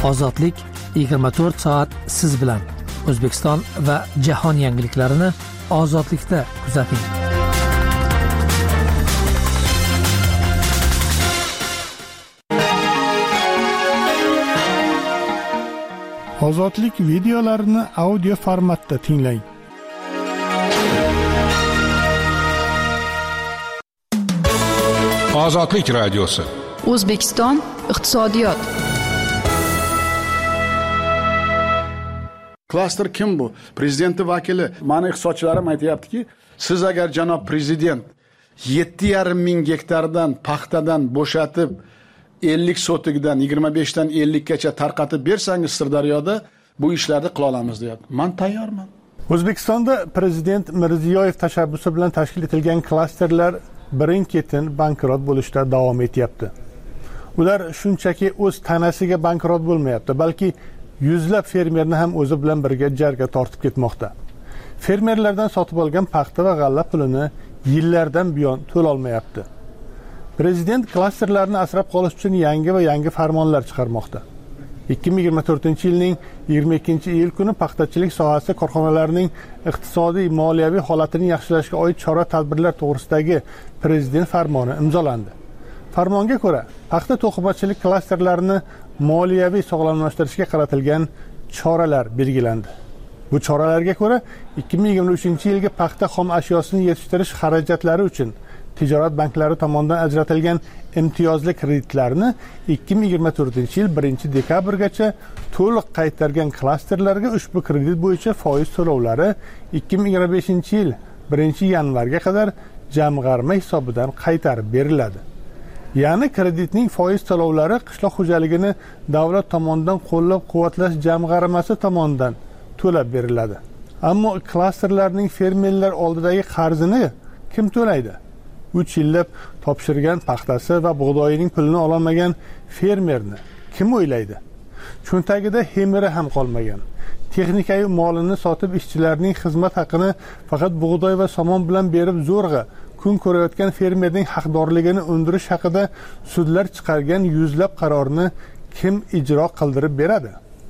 Ozodlik 24 soat siz bilan. O'zbekiston va jahon yangiliklarini Ozodlikda kuzating. Ozodlik videolarini audio formatda tinglang. Ozodlik radiosi. O'zbekiston iqtisodiyot. Klaster kim bu? Prezidenti vakili. Mani iqtisodchilarim aytayaptiki, siz agar janob prezident 7,5 ming gektardan paxtadan bo'shatib 50 sotikdan 25 dan 50 gacha tarqatib bersangiz Sirdaryoda bu ishlarni qila olamiz deyapti. Men tayyorman. O'zbekistonda prezident Mirziyoyev tashabbusi bilan tashkil etilgan klasterlar birin-ketin bankrot bo'lishda davom etyapti. Ular shunchaki o'z tanasiga bankrot bo'lmayapti, balki yuzlab fermerni ham o'zi bilan birga jarga tortib ketmoqda. Fermerlardan sotib olgan paxta va g'alla pulini yillardan buyon to'la olmayapti. Prezident klasterlarni asrab qolish uchun yangi farmonlar chiqarmoqda. 2024-yilning 22-iyul kuni paxtachilik sohasi korxonalarining iqtisodiy moliyaviy holatini yaxshilashga oid chora-tadbirlar to'g'risidagi prezident farmoni imzolandi. Farmonga ko'ra, paxta to'qimachilik klasterlarini moliyaviy sog'lomlashtirishga qaratilgan choralar belgilandi. Bu choralarga ko'ra 2023-yilga paxta xom ashyosini yetishtirish xarajatlari uchun tijorat banklari tomonidan ajratilgan imtiyozli kreditlarni 2024-yil 1-dekabrgacha to'liq qaytargan klasterlarga ushbu kredit bo'yicha foiz to'lovlari 2025-yil 1-yanvarga qadar jamg'arma hisobidan qaytarib beriladi. Ya'ni kreditning foiz to'lovlari qishloq xo'jaligini davlat tomonidan qo'llab-quvvatlash jamg'armasi tomonidan to'lab beriladi. Ammo klasterlarning fermerlar oldidagi qarzini kim to'laydi? 3 yillab topshirgan paxtasi va bug'doyining pulini ololmagan fermerni kim o'ylaydi? Cho'ntagida hemiri ham qolmagan. Texnikayu molini sotib ishchilarning xizmat haqini faqat bug'doy va somon bilan berib zo'rg'a kun ko'rayotgan fermerning haqdorligini undirish haqida sudlar chiqargan yuzlab qarorni kim ijro qildirib beradi?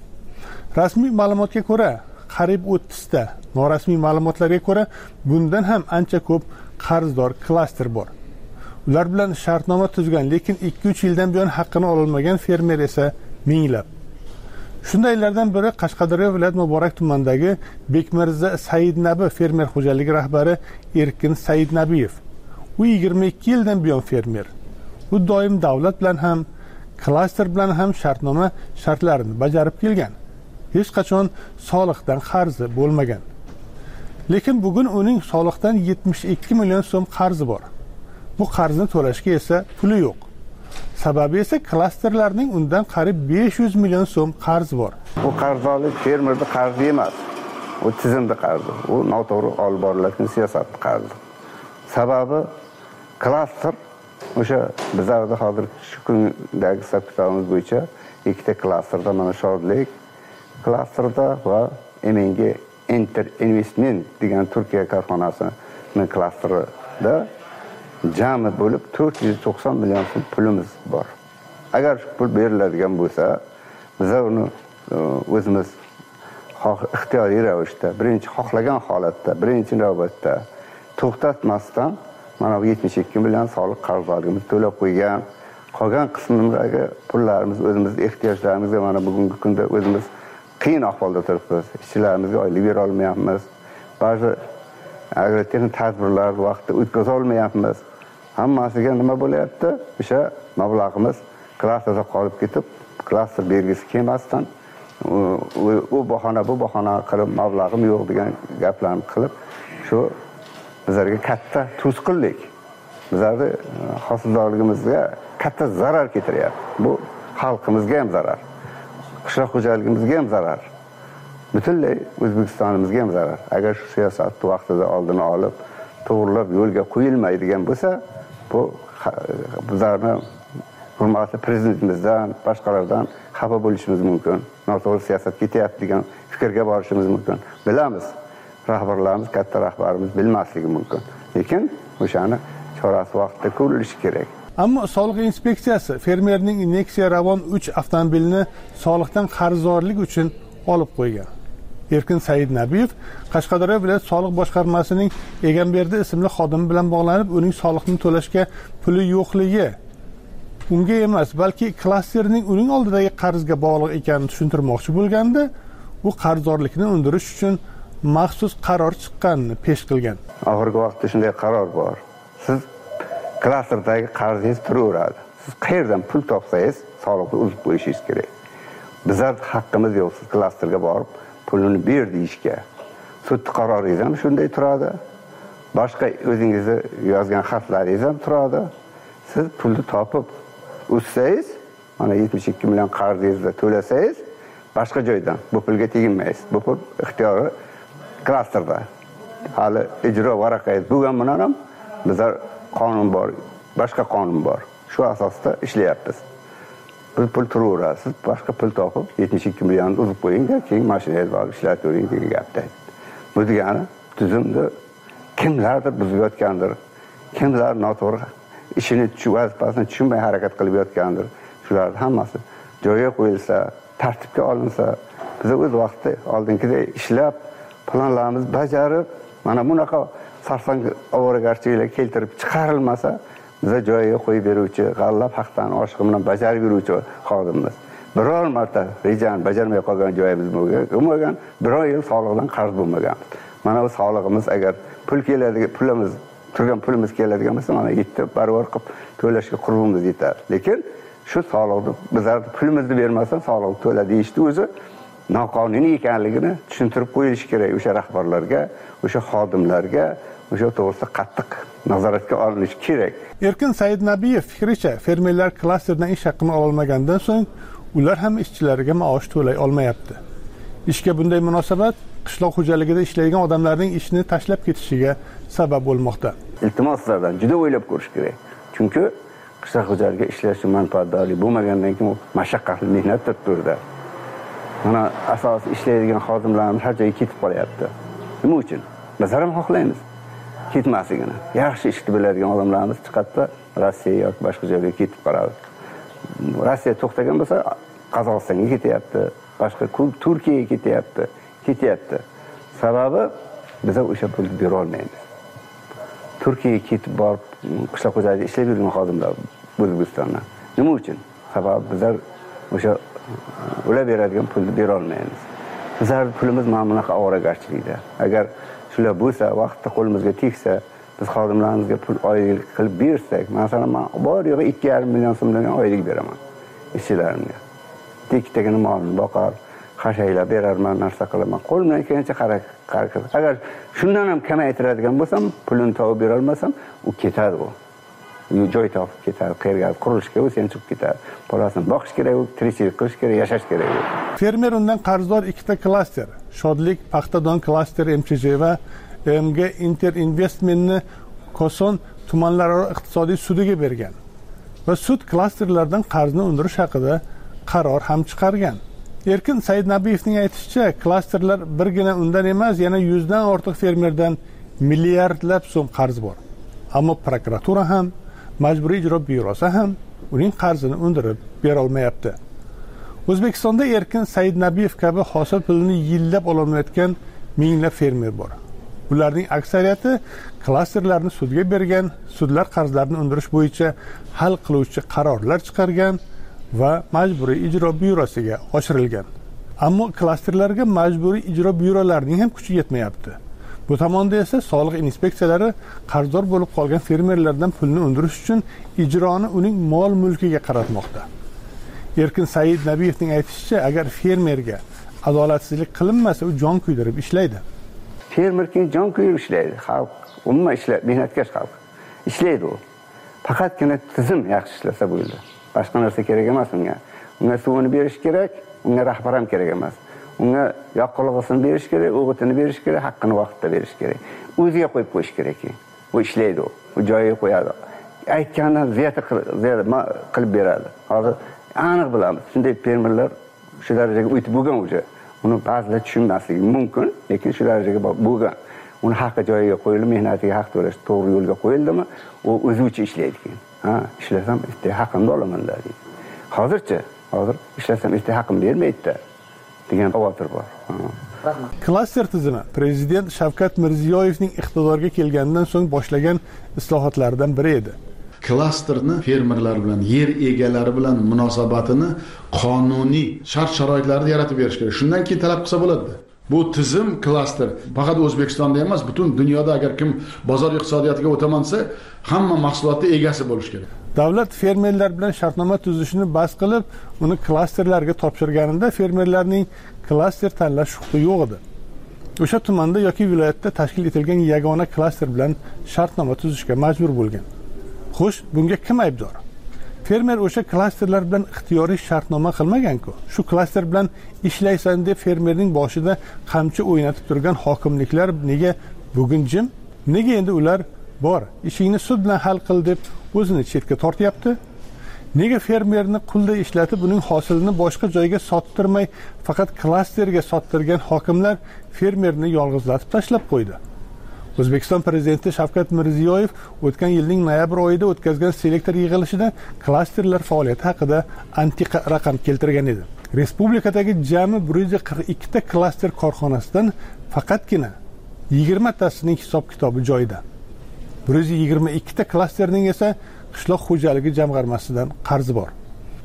Rasmiy ma'lumotga ko'ra, qariyb 30 ta, norasmiy ma'lumotlarga ko'ra bundan ham ancha ko'p qarzdor klaster bor. Ular bilan shartnoma tuzgan, lekin 2-3 yildan buyon haqqini ololmagan fermer esa minglab. Shundaylardan biri Qashqadaryo viloyat Muborak tumanidagi Bekmirza Saidnabi fermer xo'jaligi rahbari Erkin Saidnabiyev. U 22 yildan buyon fermer. U doim davlat bilan ham, klaster bilan ham shartnoma shartlarini bajarib kelgan. Hech qachon soliqdan qarzi bo'lmagan. Lekin bugun uning soliqdan 72 million so'm qarzi bor. Bu qarzni to'lashga esa puli yo'q. Sababi esa klasterlarning undan qariyb 500 million so'm qarzi bor. Bu qarzdorlik fermerning qarzi emas. U tizimda qarzi. U noto'g'ri olib boriladigan siyosatning qarzi. Sababi klaster o'sha bizlarda hozir shu kundagi hisob-kitobimiz bo'yicha ikkita klasterda mana Shodlik klasterda va MNG Enter Investment degan Turkiya korxonasining klasterida jami bo'lib 490 million so'm pulimiz bor. Agar shu pul beriladigan bo'lsa, biz uni o'zimiz ixtiyoriy ravishda, birinchi xohlagan holatda, birinchi navbatda to'xtatmasdan mana 72 million soliq qarzdorligimizni to'lab qo'ygan. Qolgan qismidagi pullarimiz o'zimiz ehtiyojlarimizga mana bugungi kunda o'zimiz qiyin ahvolda turibmiz. Ishchilarimizga oylik bera olmayapmiz. Ba'zi agrotexnik tadbirlar vaqtida o'tkaza olmayapmiz. Hammasiga nima bo'lyapti? O'sha mablag'imiz klasterda qolib ketib, klaster belgisi kelmasdan u bahona bu bahona qilib mablag'im yo'q degan gaplarni qilib, shu bizlarga katta to'sqinlik. Bizlarga hosildorligimizga katta zarar keltiryapti. Bu xalqimizga ham zarar. Qishloq xo'jaligimizga ham zarar. Butunlay O'zbekistonimizga ham zarar. Agar shu siyosatni vaqtida oldini olib, to'g'rilab yo'lga qo'yilmaydigan bo'lsa, bu bizlarni hurmatli prezidentimizdan, boshqalardan xafa bo'lishimiz mumkin. Noto'g'ri siyosat ketyapti degan fikrga borishimiz mumkin. Bilamiz, rahbarlarimiz, katta rahbarimiz bilmasligi mumkin. Lekin o'shani chorasi vaqtida ko'rilishi kerak. Ammo soliq inspeksiyasi fermerning Nexia Ravon 3 avtomobilini soliqdan qarzdorlik uchun olib qo'ygan. Erkin Said Nabiyev Qashqadaryo viloyat soliq boshqarmasining Egamberdi ismli xodimi bilan bog'lanib, uning soliqni to'lashga puli yo'qligi unga emas, balki klasterning uning oldidagi qarzga bog'liq ekanini tushuntirmoqchi bo'lganda, u qarzdorlikni undirish uchun maxsus qaror chiqqanini pesh qilgan. Oxirgi vaqtda shunday qaror bor. Siz klasterdagi qarzingiz turaveradi. Siz qayerdan pul topsangiz, soliqni uzib qo'yishingiz kerak. Bizlar haqqimiz yo'q, siz klasterga borib pulini ber deyishga. Sud qaroringiz ham shunday turadi. Boshqa o'zingizni yozgan xatlaringiz ham turadi. Siz pulni topib uzsangiz, mana 72 million qarzingizni to'lasangiz, boshqa joydan bu pulga teginmaysiz. Bu pul ixtiyori klasterda. Hali ijro varaqangiz bo'lgan bilan ham bizlar qonun bor, boshqa qonun bor. Shu asosda ishlayapmiz. Bu pul turaveradi. Siz boshqa pul topib 72 million uzib qo'yingda, keyin mashinangizni olib ishlatavering degan gapda. Bu degani tuzumni kimlardir buzayotgandir. Kimlar noto'g'ri ishini vazifasini tushunmay harakat qilib yotgandir. Shularning hammasi joyiga qo'yilsa, tartibga olinsa, biz o'z vaqtida oldingidek ishlab, planlarimizni bajarib, mana bunaqa sarson ovoragarchiliklar keltirib chiqarilmasa, biza joyiga qo'yib beruvchi, g'allab haqdan oshiqi bilan bajarib yuruvchi xodimimiz. Biror marta rejani bajarmay qolgan joyimiz bo'lmagan, biror yil soliqdan qarz bo'lmagan. Mana bu solig'imiz agar pul keladi, pulimiz keladigan bo'lsa, mana yetti barobar qilib to'lashga qurbimiz yetar. Lekin shu soliqni bizlar pulimizni bermasdan soliq to'la deyishdi o'zi noqonuniy ekanligini tushuntirib qo'yilishi kerak o'sha rahbarlarga, o'sha xodimlarga, o'sha to'g'risida qattiq nazoratga olinishi kerak. Erkin Said Nabiyev fikricha, fermerlar klasterdan ish haqqini ololmagandan so'ng ular ham ishchilariga maosh to'lay olmayapti. Ishga bunday munosabat qishloq xo'jaligida ishlaydigan odamlarning ishni tashlab ketishiga sabab bo'lmoqda. Iltimos sizlardan juda o'ylab ko'rish kerak. Chunki qishloq xo'jaligiga ishlash manfaatdorlik bo'lmagandan keyin mashaqqatli mehnat turibdi. Mana asosiy ishlaydigan xodimlarimiz har joyga ketib qolyapti. Nima uchun? Biz ham xohlaymiz ketmasligini. Yaxshi ishni biladigan odamlarimiz chiqadi, Rossiya yoki boshqa joyga ketib qoladi. Rossiya to'xtagan bo'lsa, Qozog'istonga ketyapti, boshqa Turkiyaga ketyapti. Sababi biz o'sha pulni bera olmaymiz. Turkiyaga ketib borib qishloq xo'jaligida ishlab yurgan xodimlar O'zbekistondan. Nima uchun? Sababi bizlar o'sha ular beradigan pulni bera olmaymiz. Bizlar pulimiz mana bunaqa ovoragarchilikda. Agar shular bo'lsa, vaqtda qo'limizga tegsa, biz xodimlarimizga pul oylik qilib bersak, masalan, men bor yo'g'i 2,5 million so'mdan oylik beraman ishchilarimga. Ikkitagina molni boqar, qashaylar berarman, narsa qilaman. Qo'limdan kelgancha harakat. Agar shundan ham kamaytiradigan bo'lsam, pulini topib bera olmasam, u ketadi u. Joy topib ketadi, qayerga qurilishga bo'lsa ham chiqib ketadi. Bolasini boqish kerak, tirikchilik qilish kerak, yashash kerak. Fermer undan qarzdor ikkita klaster, Shodlik Paxtadon klaster MCJ va MG Inter Investmentni Koson tumanlararo iqtisodiy sudiga bergan va sud klasterlardan qarzni undirish haqida qaror ham chiqargan. Erkin Said Nabiyevning aytishicha, klasterlar birgina undan emas, yana 100 dan ortiq fermerdan milliardlab so'm qarz bor. Ammo prokuratura ham, Majburiy ijro byurosi ham uning qarzini undirib bera olmayapti. O'zbekistonda Erkin Said Nabiyev kabi hosil pulini yillab ololmayotgan minglab fermer bor. Ularning aksariyati klasterlarni sudga bergan, sudlar qarzlarni undirish bo'yicha hal qiluvchi qarorlar chiqargan va Majburiy ijro byurosiga oshirilgan. Ammo klasterlarga Majburiy ijro byurolarining ham kuchi yetmayapti. Bu tomonda esa soliq inspeksiyalari qarzdor bo'lib qolgan fermerlardan pulni undirish uchun ijroni uning mol-mulkiga qaratmoqda. Erkin Said Nabiyevning aytishicha, agar fermerga adolatsizlik qilinmasa, u jon kuydirib ishlaydi. Fermer keyin jon kuydirib ishlaydi. Xalq, umuman ishlaydi, mehnatkash xalq. Ishlaydi u. Faqatgina tizim yaxshi ishlasa bo'ldi. Boshqa narsa kerak emas unga. Unga suvini berish kerak, unga rahbar ham kerak emas. Unga yoqilg'isini berish kerak, o'g'itini berish kerak, haqqini vaqtida berish kerak. O'ziga qo'yib qo'yish kerak. U ishlaydi u. U joyiga qo'yadi. Aytgandan ziyada qilib beradi. Hozir aniq bilamiz. Shunday fermerlar shu darajaga o'tib bo'lgan o'sha. Uni ba'zilar tushunmasligi mumkin, lekin shu darajaga bo'lgan. uni haqqi joyiga qo'yildi, mehnatiga haq to'lash to'g'ri yo'lga qo'yildimi, u o'zi uchun ishlaydi keyin. Ishlasam ertaga haqqimni olaman deydi. Hozir ishlasam ertaga haqqim bermaydi degan xavotir bor. Klaster tizimi prezident Shavkat Mirziyoyevning iqtidorga kelganidan so'ng boshlagan islohotlardan biri edi. Klasterni fermerlar bilan, yer egalari bilan munosabatini qonuniy shart-sharoitlarda yaratib berish kerak. Shundan keyin talab qilsa bo'ladi. Bu tizim klaster faqat O'zbekistonda emas, butun dunyoda agar kim bozor iqtisodiyotiga o'taman desa, hamma mahsulotning egasi bo'lish kerak. Davlat fermerlar bilan shartnoma tuzishni bas qilib, uni klasterlarga topshirganida fermerlarning klaster tanlash huquqi yo'q edi. O'sha tumanda yoki viloyatda tashkil etilgan yagona klaster bilan shartnoma tuzishga majbur bo'lgan. Xo'sh, bunga kim aybdor? Fermer o'sha klasterlar bilan ixtiyoriy shartnoma qilmagan-ku. Shu klaster bilan ishlaysan deb fermerning boshida qamchi o'ynatib turgan hokimliklar nega bugun jim? Nega endi ular bor, ishingni sud bilan hal qil deb o'zini chetga tortyapti? Nega fermerni qulda ishlatib, uning hosilini boshqa joyga sottirmay, faqat klasterga sottirgan hokimlar fermerni yolg'izlatib tashlab qo'ydi? O'zbekiston prezidenti Shavkat Mirziyoyev o'tgan yilning noyabr oyida o'tkazgan selektor yig'ilishida klasterlar faoliyati haqida antiqa raqam keltirgan edi. Respublikadagi jami 142 ta klaster korxonasidan faqatgina 20 tasining hisob-kitobi joyida. 122 ta klasterning esa qishloq xo'jaligi jamg'armasidan qarzi bor.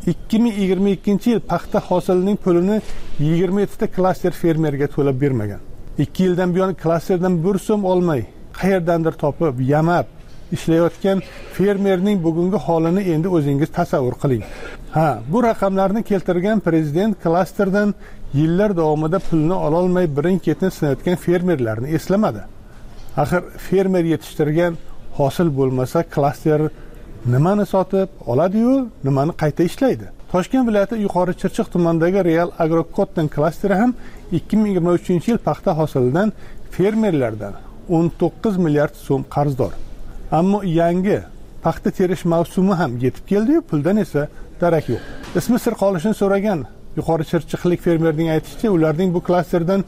2022-yil paxta hosilining pulini 27 ta klaster fermerga to'lab bermagan. 2 yildan buyon klasterdan 1 so'm olmay, qayerdandir topib, yamab ishlayotgan fermerning bugungi holini endi o'zingiz tasavvur qiling. Bu raqamlarni keltirgan prezident klasterdan yillar davomida pulni ola olmay birin-ketin sinayotgan fermerlarni eslamadi. Axir fermer yetishtirgan hosil bo'lmasa, klaster nimani sotib oladi-yu, nimani qayta ishlaydi? Toshkent viloyati Yuqori Chirchiq tumanidagi Real Agrocotton klasteri ham 2023-yil paxta hosilidan fermerlardan 19 milliard so'm qarzdor. Ammo yangi paxta terish mavsumi ham yetib keldi-yu, puldan esa darak yo'q. Ismi sir qolishini so'ragan Yuqori Chirchiqlik fermerning aytishicha, ularning bu klasterdan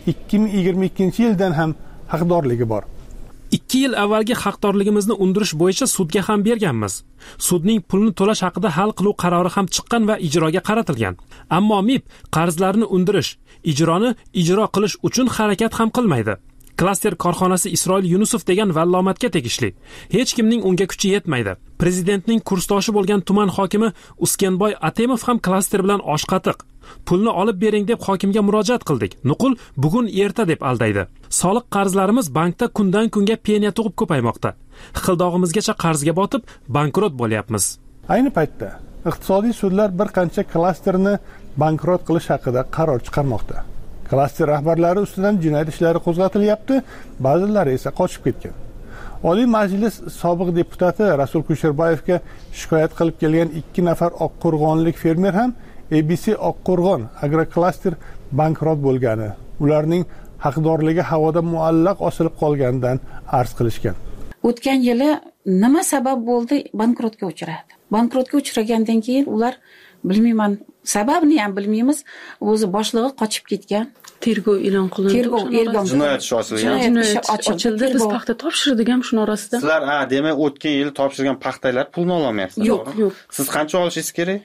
2022-yildan ham haqdorligi bor. 2 yil avvalgi haqdorligimizni undirish bo'yicha sudga ham berganmiz. Sudning pulni to'lash haqida hal qiluv qarori ham chiqqan va ijroga qaratilgan. Ammo MIB qarzlarni undirish, ijroni ijro qilish uchun harakat ham qilmaydi. Klaster korxonasi Isroil Yunusov degan vallomatga tegishli. Hech kimning unga kuchi yetmaydi. Prezidentning kursdoshi bo'lgan tuman hokimi Uskenboy Atemov ham klaster bilan oshqatiq. Pulni olib bering deb hokimga murojaat qildik. Nuqul bugun erta deb aldaydi. Soliq qarzlarimiz bankda kundan kunga penya tug'ib ko'paymoqda. Hiqildog'imizgacha qarzga botib, bankrot bo'lyapmiz. Ayni paytda iqtisodiy sudlar bir qancha klasterni bankrot qilish haqida qaror chiqarmoqda. Klaster rahbarlari ustidan jinoyat ishlari qo'zg'atilyapti, ba'zilari esa qochib ketgan. Oliy Majlis sobiq deputati Rasul Kusherbayevga shikoyat qilib kelgan 2 nafar oqqo'rg'onlik fermer ham ABC Oqqo'rg'on agroklaster bankrot bo'lgani, ularning haqdorligi havoda muallaq osilib qolganidan arz qilishgan. O'tgan yili nima sabab bo'ldi bankrotga uchradi? Bankrotga uchragandan keyin ular bilmayman, sababini ham bilmaymiz, o'zi boshlig'i qochib ketgan. Tergov e'lon qilindi. Jinoyat ishi ochilgan. Jinoyat ochildi. Biz paxta topshirdik ham shuni orasida. Sizlar, demak, o'tgan yil topshirgan paxtalar pulni ola olmayapsizlar. Yo'q. Siz qancha olishingiz kerak?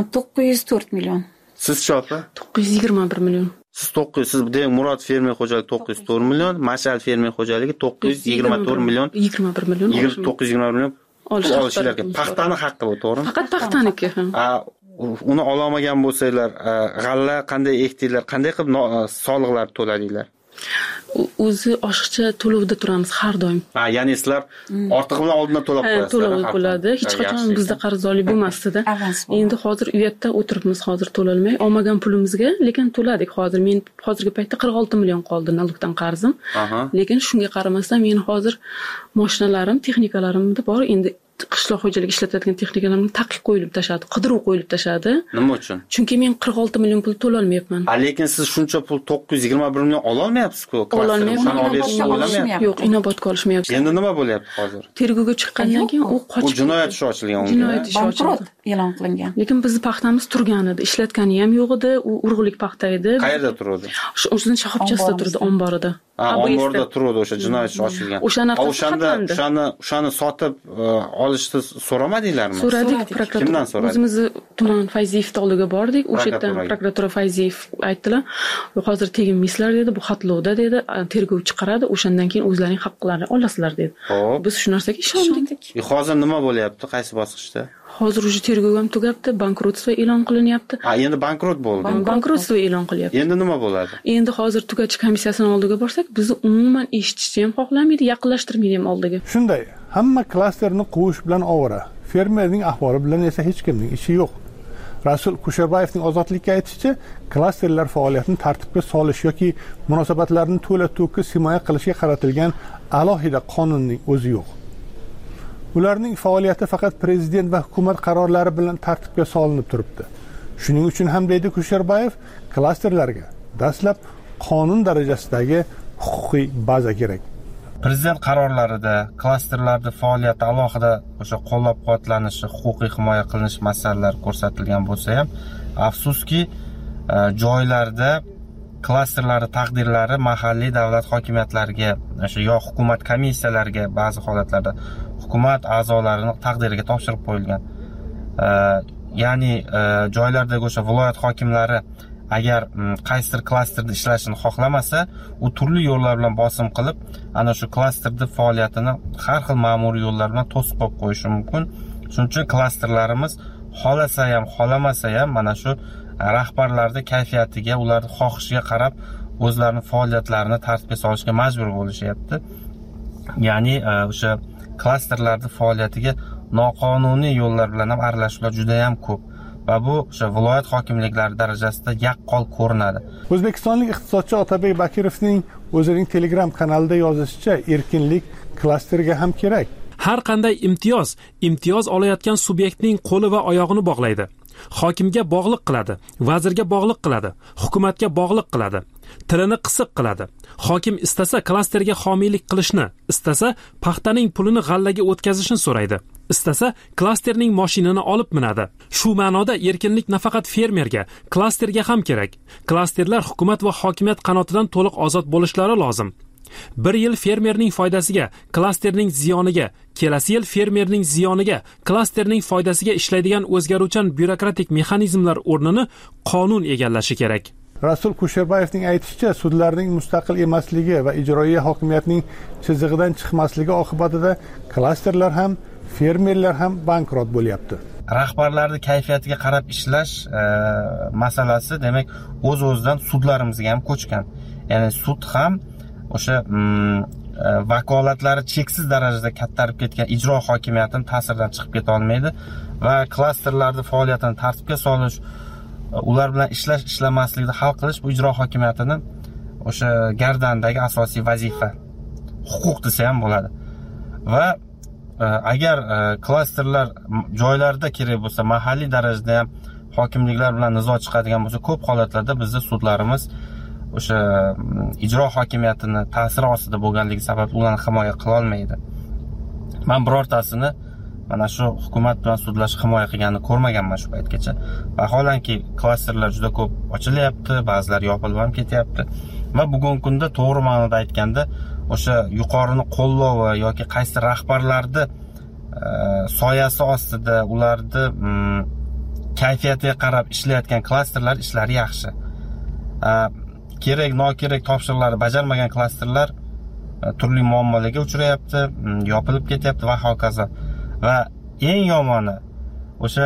904 million. Siz-chi opa? 921 million. Siz demak Murod fermer xo'jaligi 904 million, Mashal fermer xo'jaligi 924 million. 21 million. 921 million olishlarga. Paxtani haqqi bu, to'g'rimi? Faqat paxtaniki. Uni ololmagan bo'lsanglar, g'alla qanday ekdinglar, qanday qilib soliqlar to'ladinglar? O'zi oshiqcha to'lovda turamiz har doim. Ya'ni sizlar ortig'i bilan oldindan to'lab qo'yasizlar. To'lov bo'ladi. Hech qachon bizda qarzdorlik bo'lmasdi-da. Endi hozir uyatda o'tiribmiz, hozir to'lolmay, olmagan pulimizga, lekin to'ladik hozir. Men hozirgi paytda 46 million qoldi nalogdan qarzim. Lekin shunga qaramasdan men hozir mashinalarim, texnikalarimda bor. Endi qishloq xo'jaligi ishlatadigan texnikalarni taqiq qo'yilib tashadi, qidiruv qo'yilib tashadi. Nima uchun? Chunki men 46 million pul to'la olmayapman. Lekin siz shuncha pul 921 million ola olmayapsiz-ku. Ololmayapman. Yo'q, inobatga olishmayapsiz. Endi nima bo'lyapti hozir? Tergovga chiqqandan keyin u qochib. U jinoyat ishi ochilgan unga. Jinoyat ishi bankrot e'lon qilingan. Lekin bizning paxtamiz turgan edi, ishlatgani ham yo'q edi, u urug'lik paxta edi. Qayerda turadi? O'zining shoxobchasida turdi, omborida. omborda turadi o'sha jinoyat ishi ochilgan. O'shani sotib olishni so'ramadinglarmi? So'radik, kimdan so'radingiz? O'zimizni tuman Fayziyevni oldiga bordik. O'sha yerdan prokuratura Fayziyev aytdilar, hozir teginmaysizlar dedi, bu xatlovda dedi, tergov chiqaradi, o'shandan keyin o'zlarining haqqlarini olasizlar dedi. Biz shu narsaga ishondik. Hozir nima bo'lyapti? Qaysi bosqichda? Hozir уже tergov ham tugabdi, bankrotство e'lon qilinyapti. Endi bankrot bo'ldi. Bankrotство e'lon qilyapti. Endi nima bo'ladi? Endi hozir tugachi komissiyasining oldiga borsak, bizni umuman eshitishni ham xohlamaydi, yaqinlashtirmaydi ham oldiga. Shunday, hamma klasterni quvish bilan ovora. Fermerning ahvoli bilan esa hech kimning ishi yo'q. Rasul Kusherbayevning ozodlikka aytishicha, klasterlar faoliyatini tartibga solish yoki munosabatlarni to'la-to'kis himoya qilishga qaratilgan alohida qonunning o'zi yo'q. Ularning faoliyati faqat prezident va hukumat qarorlari bilan tartibga solinib turibdi. Shuning uchun ham deydi Kusherbayev, klasterlarga dastlab qonun darajasidagi huquqiy baza kerak. Prezident qarorlarida klasterlarda faoliyati alohida o'sha qo'llab-quvvatlanishi, huquqiy himoya qilinish masalalari ko'rsatilgan bo'lsa ham, afsuski joylarda klasterlari taqdirlari mahalliy davlat hokimiyatlariga, o'sha yo hukumat komissiyalariga ba'zi holatlarda hukumat a'zolarining taqdiriga topshirib qo'yilgan. Ya'ni joylardagi o'sha viloyat hokimlari agar qaysidir klasterda ishlashini xohlamasa, u turli yo'llar bilan bosim qilib, ana shu klasterda faoliyatini har xil ma'muriy yo'llar bilan to'sib qo'yib qo'yishi mumkin. Shuning uchun klasterlarimiz xolasa ham, xohlamasa ham mana shu rahbarlarning kayfiyatiga, ularning xohishiga qarab o'zlarining faoliyatlarini tartibga solishga majbur bo'lishyapti. Ya'ni o'sha klasterlarning faoliyatiga noqonuniy yo'llar bilan ham aralashuvlar juda ham ko'p. Va bu o'sha viloyat hokimliklari darajasida yaqqol ko'rinadi. O'zbekistonlik iqtisodchi Otabek Bakirovning o'zining Telegram kanalida yozishicha, erkinlik klasterga ham kerak. Har qanday imtiyoz olayotgan subyektning qo'li va oyog'ini bog'laydi. Hokimga bog'liq qiladi, vazirga bog'liq qiladi, hukumatga bog'liq qiladi, tilini qisiq qiladi. Hokim istasa klasterga homiylik qilishni, istasa paxtaning pulini g'allaga o'tkazishni so'raydi. Istasa klasterning mashinani olib minadi. Shu ma'noda erkinlik nafaqat fermerga, klasterga ham kerak. Klasterlar hukumat va hokimiyat qanotidan to'liq ozod bo'lishlari lozim. Bir yil fermerning foydasiga, klasterning ziyoniga, kelasi yil fermerning ziyoniga, klasterning foydasiga ishlaydigan o'zgaruvchan byurokratik mexanizmlar o'rnini qonun egallashi kerak. Rasul Kusherbayevning aytishicha, sudlarning mustaqil emasligi va ijroiya hokimiyatning chizig'idan chiqmasligi oqibatida klasterlar ham, fermerlar ham bankrot bo'lyapti. Rahbarlarning kayfiyatiga qarab ishlash masalasi, demak, o'z-o'zidan sudlarimizga ham ko'chgan. Ya'ni sud ham o'sha vakolatlari cheksiz darajada kattarib ketgan ijro hokimiyatining ta'siridan chiqib keta olmaydi va klasterlarning faoliyatini tartibga solish, ular bilan ishlamaslikni hal qilish bu ijro hokimiyatining o'sha gardandagi asosiy vazifa, huquq desa ham bo'ladi. Va agar klasterlar joylarda kerak bo'lsa, mahalliy darajada ham hokimliklar bilan nizo chiqadigan bo'lsa, ko'p holatlarda bizning sudlarimiz o'sha ijro hokimiyatini ta'siri ostida bo'lganligi sababli ularni himoya qila olmaydi. Men birortasini mana shu hukumat bilan sudlash himoya qilganini ko'rmaganman shu paytgacha. Vaholanki klasterlar juda ko'p ochilyapti, ba'zilari yopilib ham ketyapti. Va bugungi kunda to'g'ri ma'noda aytganda o'sha yuqorini qo'llovi yoki qaysi rahbarlarning soyasi ostida ularni kayfiyatiga qarab ishlayotgan klasterlar ishlari yaxshi. Kerak, nokerak topshiriqlarni bajarmagan klasterlar turli muammolarga uchrayapti, yopilib ketyapti va hokazo. Va eng yomoni o'sha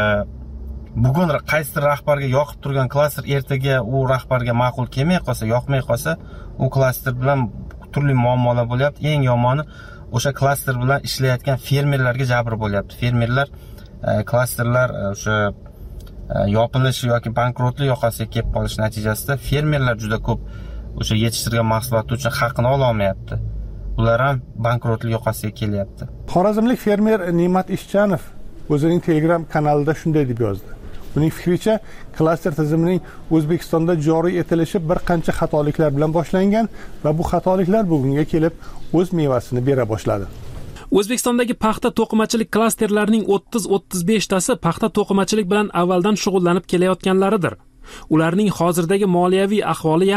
bugun qaysi rahbarga yoqib turgan klaster ertaga u rahbarga ma'qul kelmay qolsa, yoqmay qolsa, u klaster bilan turli muammolar bo'lyapti. Eng yomoni o'sha klaster bilan ishlayotgan fermerlarga jabr bo'lyapti. Fermerlar klasterlar o'sha yopilishi yoki bankrotlik yoqasiga kelib qolish natijasida fermerlar juda ko'p o'sha yetishtirgan mahsuloti uchun haqini ola olmayapti. Ular ham bankrotlik yoqasiga kelyapti. Xorazmlik fermer Ne'mat Ishchanov o'zining Telegram kanalida shunday deb yozdi. Uning fikricha, klaster tizimining O'zbekistonda joriy etilishi bir qancha xatoliklar bilan boshlangan va bu xatoliklar bugunga kelib o'z mevasini bera boshladi. O'zbekistondagi paxta to'qimachilik klasterlarining 30-35 tasi paxta to'qimachilik bilan avvaldan shug'ullanib kelayotganlaridir. Ularning hozirdagi moliyaviy ahvoli yaxshi.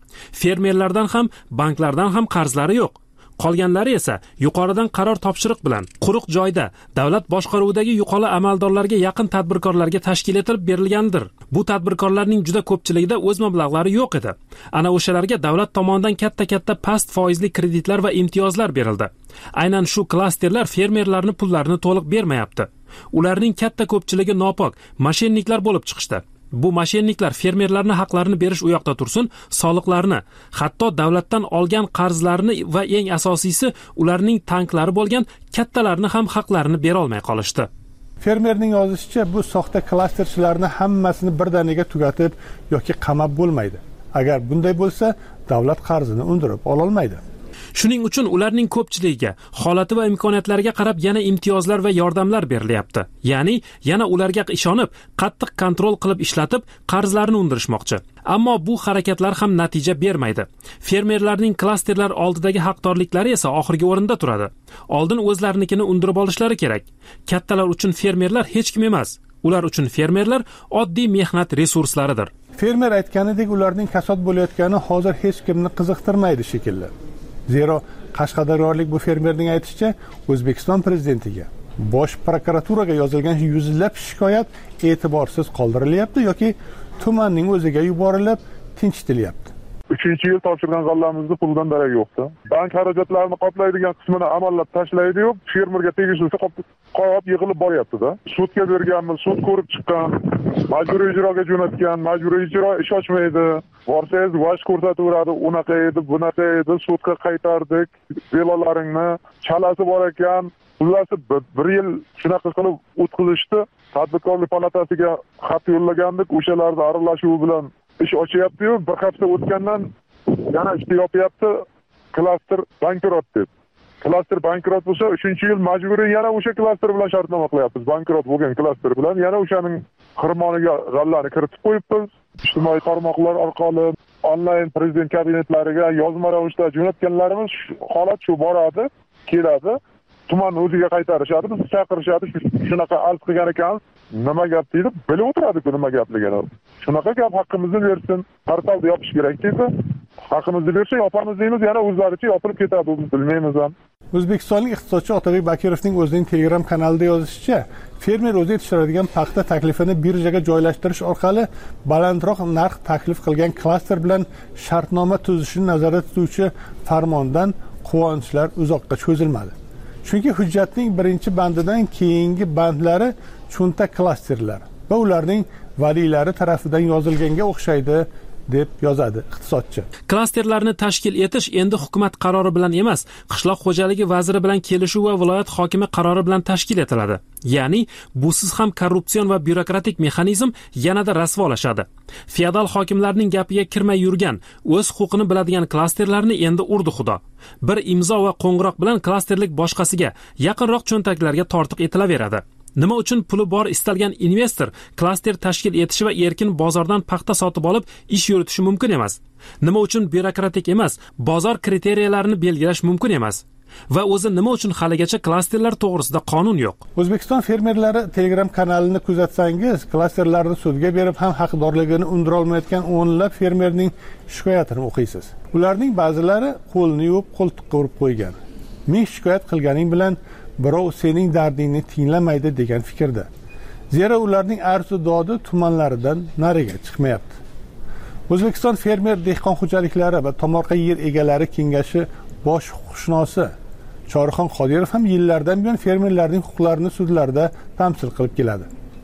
Fermerlardan ham, banklardan ham qarzlari yo'q. Qolganlari esa yuqoridan qaror topshiriq bilan quruq joyda davlat boshqaruvidagi yuqori amaldorlarga yaqin tadbirkorlarga tashkil etilib berilgandir. Bu tadbirkorlarning juda ko'pchiligida o'z mablag'lari yo'q edi. Ana o'shalarga davlat tomonidan katta past foizli kreditlar va imtiyozlar berildi. Aynan shu klasterlar fermerlarning pullarini to'liq bermayapti. Ularning katta ko'pchiligi nopok, moshenniklar bo'lib chiqishdi. Bu moshenniklar fermerlarning haqlarini berish u yoqda tursin, soliqlarni, hatto davlatdan olgan qarzlarini va eng asosiysi ularning tanklari bo'lgan kattalarni ham haqlarini bera olmay qolishdi. Fermerning yozishicha, bu soxta klasterchilarni hammasini birdaniga tugatib yoki qamab bo'lmaydi. Agar bunday bo'lsa, davlat qarzini undirib ola olmaydi. Shuning uchun ularning ko'pchiligiga holati va imkoniyatlariga qarab yana imtiyozlar va yordamlar berilyapti. Ya'ni yana ularga ishonib, qattiq kontrol qilib ishlatib, qarzlarini undirishmoqchi. Ammo bu harakatlar ham natija bermaydi. Fermerlarning klasterlar oldidagi haqdorliklari esa oxirgi o'rinda turadi. Oldin o'zlarinikini undirib olishlari kerak. Kattalar uchun fermerlar hech kim emas. Ular uchun fermerlar oddiy mehnat resurslaridir. Fermer aytganidek, ularning kasod bo'layotgani hozir hech kimni qiziqtirmaydi shekilli. Zero Qashqadaryolik bu fermerning aytishicha, O'zbekiston prezidentiga, Bosh prokuraturaga yozilgan yuzlab shikoyat e'tiborsiz qoldirilyapti yoki tumanning o'ziga yuborilib tinchitilyapti. 3-yil topshirgan g'allamizda puldan darak yo'qdi. Bank xarajatlarini qoplaydigan qismini amallab tashlaydi yo'q, fermerga tegishlisi qolib yig'ilib boryapti-da. Sudga berganmiz, sud ko'rib chiqqan, majburiy ijroga jo'natgan, majburiy ijro ish ochmaydi. Borsangiz vaj ko'rsataveradi, unaqa edi, bunaqa edi, sudga qaytardik, belolaringni chalasi bor ekan. Ularsi bir yil shunaqa qilib o'tkazishdi. Tadbirkorlik palatasiga xat yo'llagandik, o'shalarning aralashuvi bilan ish ochyapti-yu, bir hafta o'tgandan yana ish yopyapti, klaster bankrot deb. Klaster bankrot bo'lsa, 3-yil majburiy yana o'sha klaster bilan shartnoma qilyapmiz. Bankrot bo'lgan klaster bilan yana o'shaning xirmoniga g'allani kiritib qo'yibmiz. Ijtimoiy tarmoqlar orqali onlayn prezident kabinetlariga yozma ravishda jo'natganlarimiz holat shu boradi, keladi. Tumanni o'ziga qaytarishadi, bizni chaqirishadi, shunaqa arz qilgan ekanmiz. Nima gap deydi, bilib o'tiradi-ku nima gapligini. Shunaqa gap haqqimizni bersin, portalda yopish kerak deydi. Haqqimizni bersa yopamiz deymiz, yana o'zlaricha yopilib ketadi, biz bilmaymiz ham. O'zbekistonlik iqtisodchi Otabek Bakirovning o'zining Telegram kanalida yozishicha, fermer o'zi yetishtiradigan paxta taklifini birjaga joylashtirish orqali balandroq narx taklif qilgan klaster bilan shartnoma tuzishni nazarda tutuvchi farmondan quvonchlar uzoqqa cho'zilmadi. Chunki hujjatning birinchi bandidan keyingi bandlari cho'ntak klasterlar va ularning valiylari tarafidan yozilganga o'xshaydi deb yozadi iqtisodchi. Klasterlarni tashkil etish endi hukumat qarori bilan emas, qishloq xo'jaligi vaziri bilan kelishuv va viloyat hokimi qarori bilan tashkil etiladi. Ya'ni busiz ham korrupsion va byurokratik mexanizm yanada rasvolashadi. Feodal hokimlarning gapiga kirmay yurgan, o'z huquqini biladigan klasterlarni endi urdi xudo. Bir imzo va qo'ng'iroq bilan klasterlik boshqasiga, yaqinroq cho'ntaklarga tortiq etilaveradi. Nima uchun puli bor istalgan investor klaster tashkil etishi va erkin bozordan paxta sotib olib ish yuritishi mumkin emas? Nima uchun byurokratik emas, bozor kriteriyalarini belgilash mumkin emas? Va o'zi nima uchun haligacha klasterlar to'g'risida qonun yo'q? O'zbekiston fermerlari Telegram kanalini kuzatsangiz, klasterlarni sudga berib ham haqdorligini undira olmayotgan o'nlab fermerning shikoyatini o'qiysiz. Ularning ba'zilari qo'lni yuvib, qo'ltiqqa urib qo'ygan. Men shikoyat qilganing bilan birov sening dardingni tinglamaydi degan fikrda. Zero ularning arzu-dodi tumanlaridan nariga chiqmayapti. O'zbekiston fermer dehqon xo'jaliklari va tomorqa yer egalari kengashi bosh huquqshunosi Chorixon Qodirov ham yillardan buyon fermerlarning huquqlarini sudlarda tamsil qilib keladi.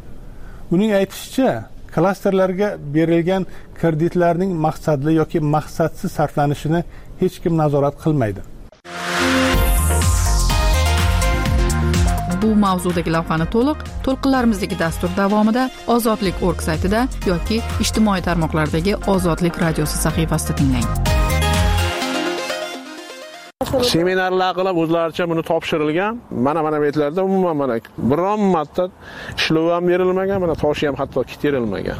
Uning aytishicha, klasterlarga berilgan kreditlarning maqsadli yoki maqsadsiz sarflanishini hech kim nazorat qilmaydi. Bu mavzudagi lavhani to'lqinlarimizdagi dastur davomida ozodlik.org saytida yoki ijtimoiy tarmoqlardagi Ozodlik radiosi sahifasida tinglang. Seminarlar qilib o'zlaricha buni topshirilgan. Mana bu yerlarda umuman mana biron marta ishlov ham berilmagan, mana toshi ham hatto kiterilmagan.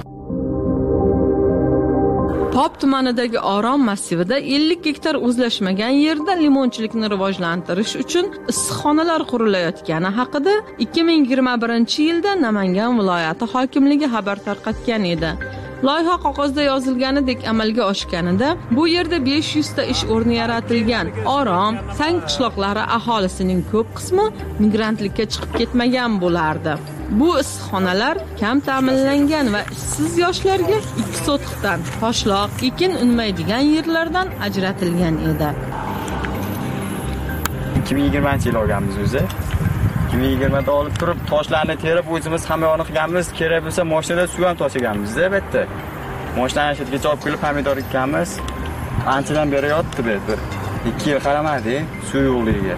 Pop tumanidagi Orom massivida 50 gektar o'zlashmagan yerda limonchilikni rivojlantirish uchun issiqxonalar qurilayotgani haqida 2021-yilda Namangan viloyati hokimligi xabar tarqatgan edi. Loyiha qog'ozda yozilganidek amalga oshganida bu yerda 500 ta ish o'rni yaratilgan. Orom, Sang qishloqlari aholisining ko'p qismi migrantlikka chiqib ketmagan bo'lardi. Bu issiqxonalar kam ta'minlangan va ishsiz yoshlarga 2 sotixdan toshloq, ekin unmaydigan yerlardan ajratilgan edi. 2020-yil olganmiz o'zi. 2020da olib turib, toshlarni terib, o'zimiz hamyonni qilganmiz. Kerak bo'lsa, mashinada suv ham toshiganmiz-da, albatta. Mashinani shitgacha olib kelib pomidor ekkanmiz. Anchadan beri yotdi bu yer. 2 yil qaramadi, suv yo'qligiga.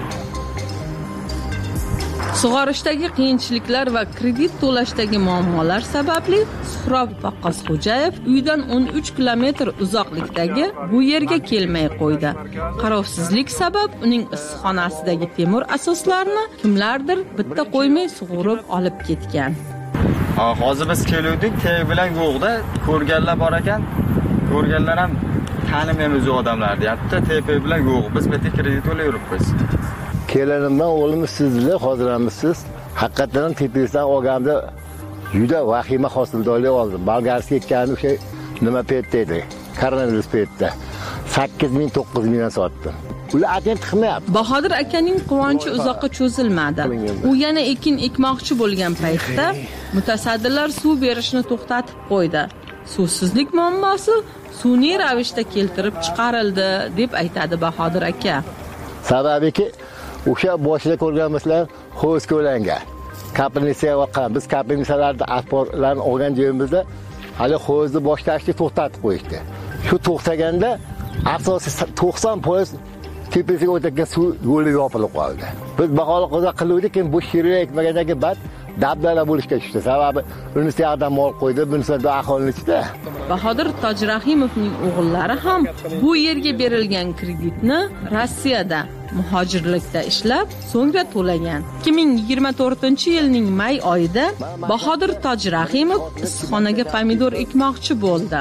Sug'orishdagi qiyinchiliklar va kredit to'lashdagi muammolar sababli Suhrob Vaqqosxo'jayev uydan 13 kilometr uzoqlikdagi bu yerga kelmay qo'ydi. Qarovsizlik sabab uning issiqxonasidagi temir asoslarni kimlardir bitta qo'ymay sug'urib olib ketgan. Hozir biz keluvdik, teg bilan yo'qda, ko'rganlar bor ekan. Ko'rganlar ham tanimaymiz u odamlar deyapti, tepa bilan yo'q. Biz bitta kredit to'lab yuribmiz. Kelinimdan o'g'limiz sizlar hozirlamisiz. Haqiqatan tepasidan olganda juda vahima hosildorlik oldim. Bolgarskiy ketgan o'sha nima paytda edi? Koronavirus paytida 8,000-9,000 dan sotdim. Ular atent qilmayapti. Bahodir akaning quvonchi uzoqqa cho'zilmadi. U yana ekin ekmoqchi bo'lgan paytda mutasaddilar suv berishni to'xtatib qo'ydi. Suvsizlik muammosi sun'iy ravishda keltirib chiqarildi deb aytadi Bahodir aka. Sababiki o'sha boshida ko'rganmisizlar xo'z ko'langan. Kapelnisiya vaqan biz kapelnisalarda axborotlarni olgan joyimizda hali xo'zni boshlashni to'xtatib qo'yishdi. Shu to'xtaganda asosiy 90% tepasiga o'tgan suv yo'li yopilib qoldi. Biz baholi qo'za qiluvdik, keyin bu shirga ekmagandagi bad dabdala bo'lishga tushdi. Sababi unisi yoqdan mol qo'ydi, bunisi aholini ichida. Bahodir Tojrahimovning o'g'illari ham bu yerga berilgan kreditni Rossiyada muhojirlikda ishlab, so'ngra to'lagan. 2024-yilning may oyida Bahodir Tojrahimov issiqxonaga pomidor ekmoqchi bo'ldi.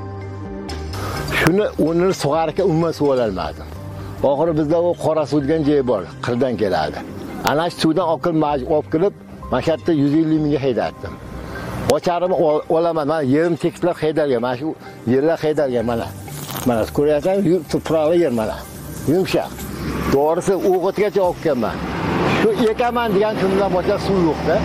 Shuni o'rnini sug'arga umuman suv ololmadim. Oxiri bizda u qora suv degan joy bor, qirdan keladi. Ana shu suvdan olib kirib, mana shu yerda 150 mingga haydatdim. Ocharimni olaman, mana yerim tekislar haydalgan, mana shu yerlar haydalgan mana. Mana ko'ryapsan, tuproqli yer mana. Yumshoq. To'g'risi o'g'itgacha olib kelman. Shu ekaman degan kundan boshlab suv yo'q-da.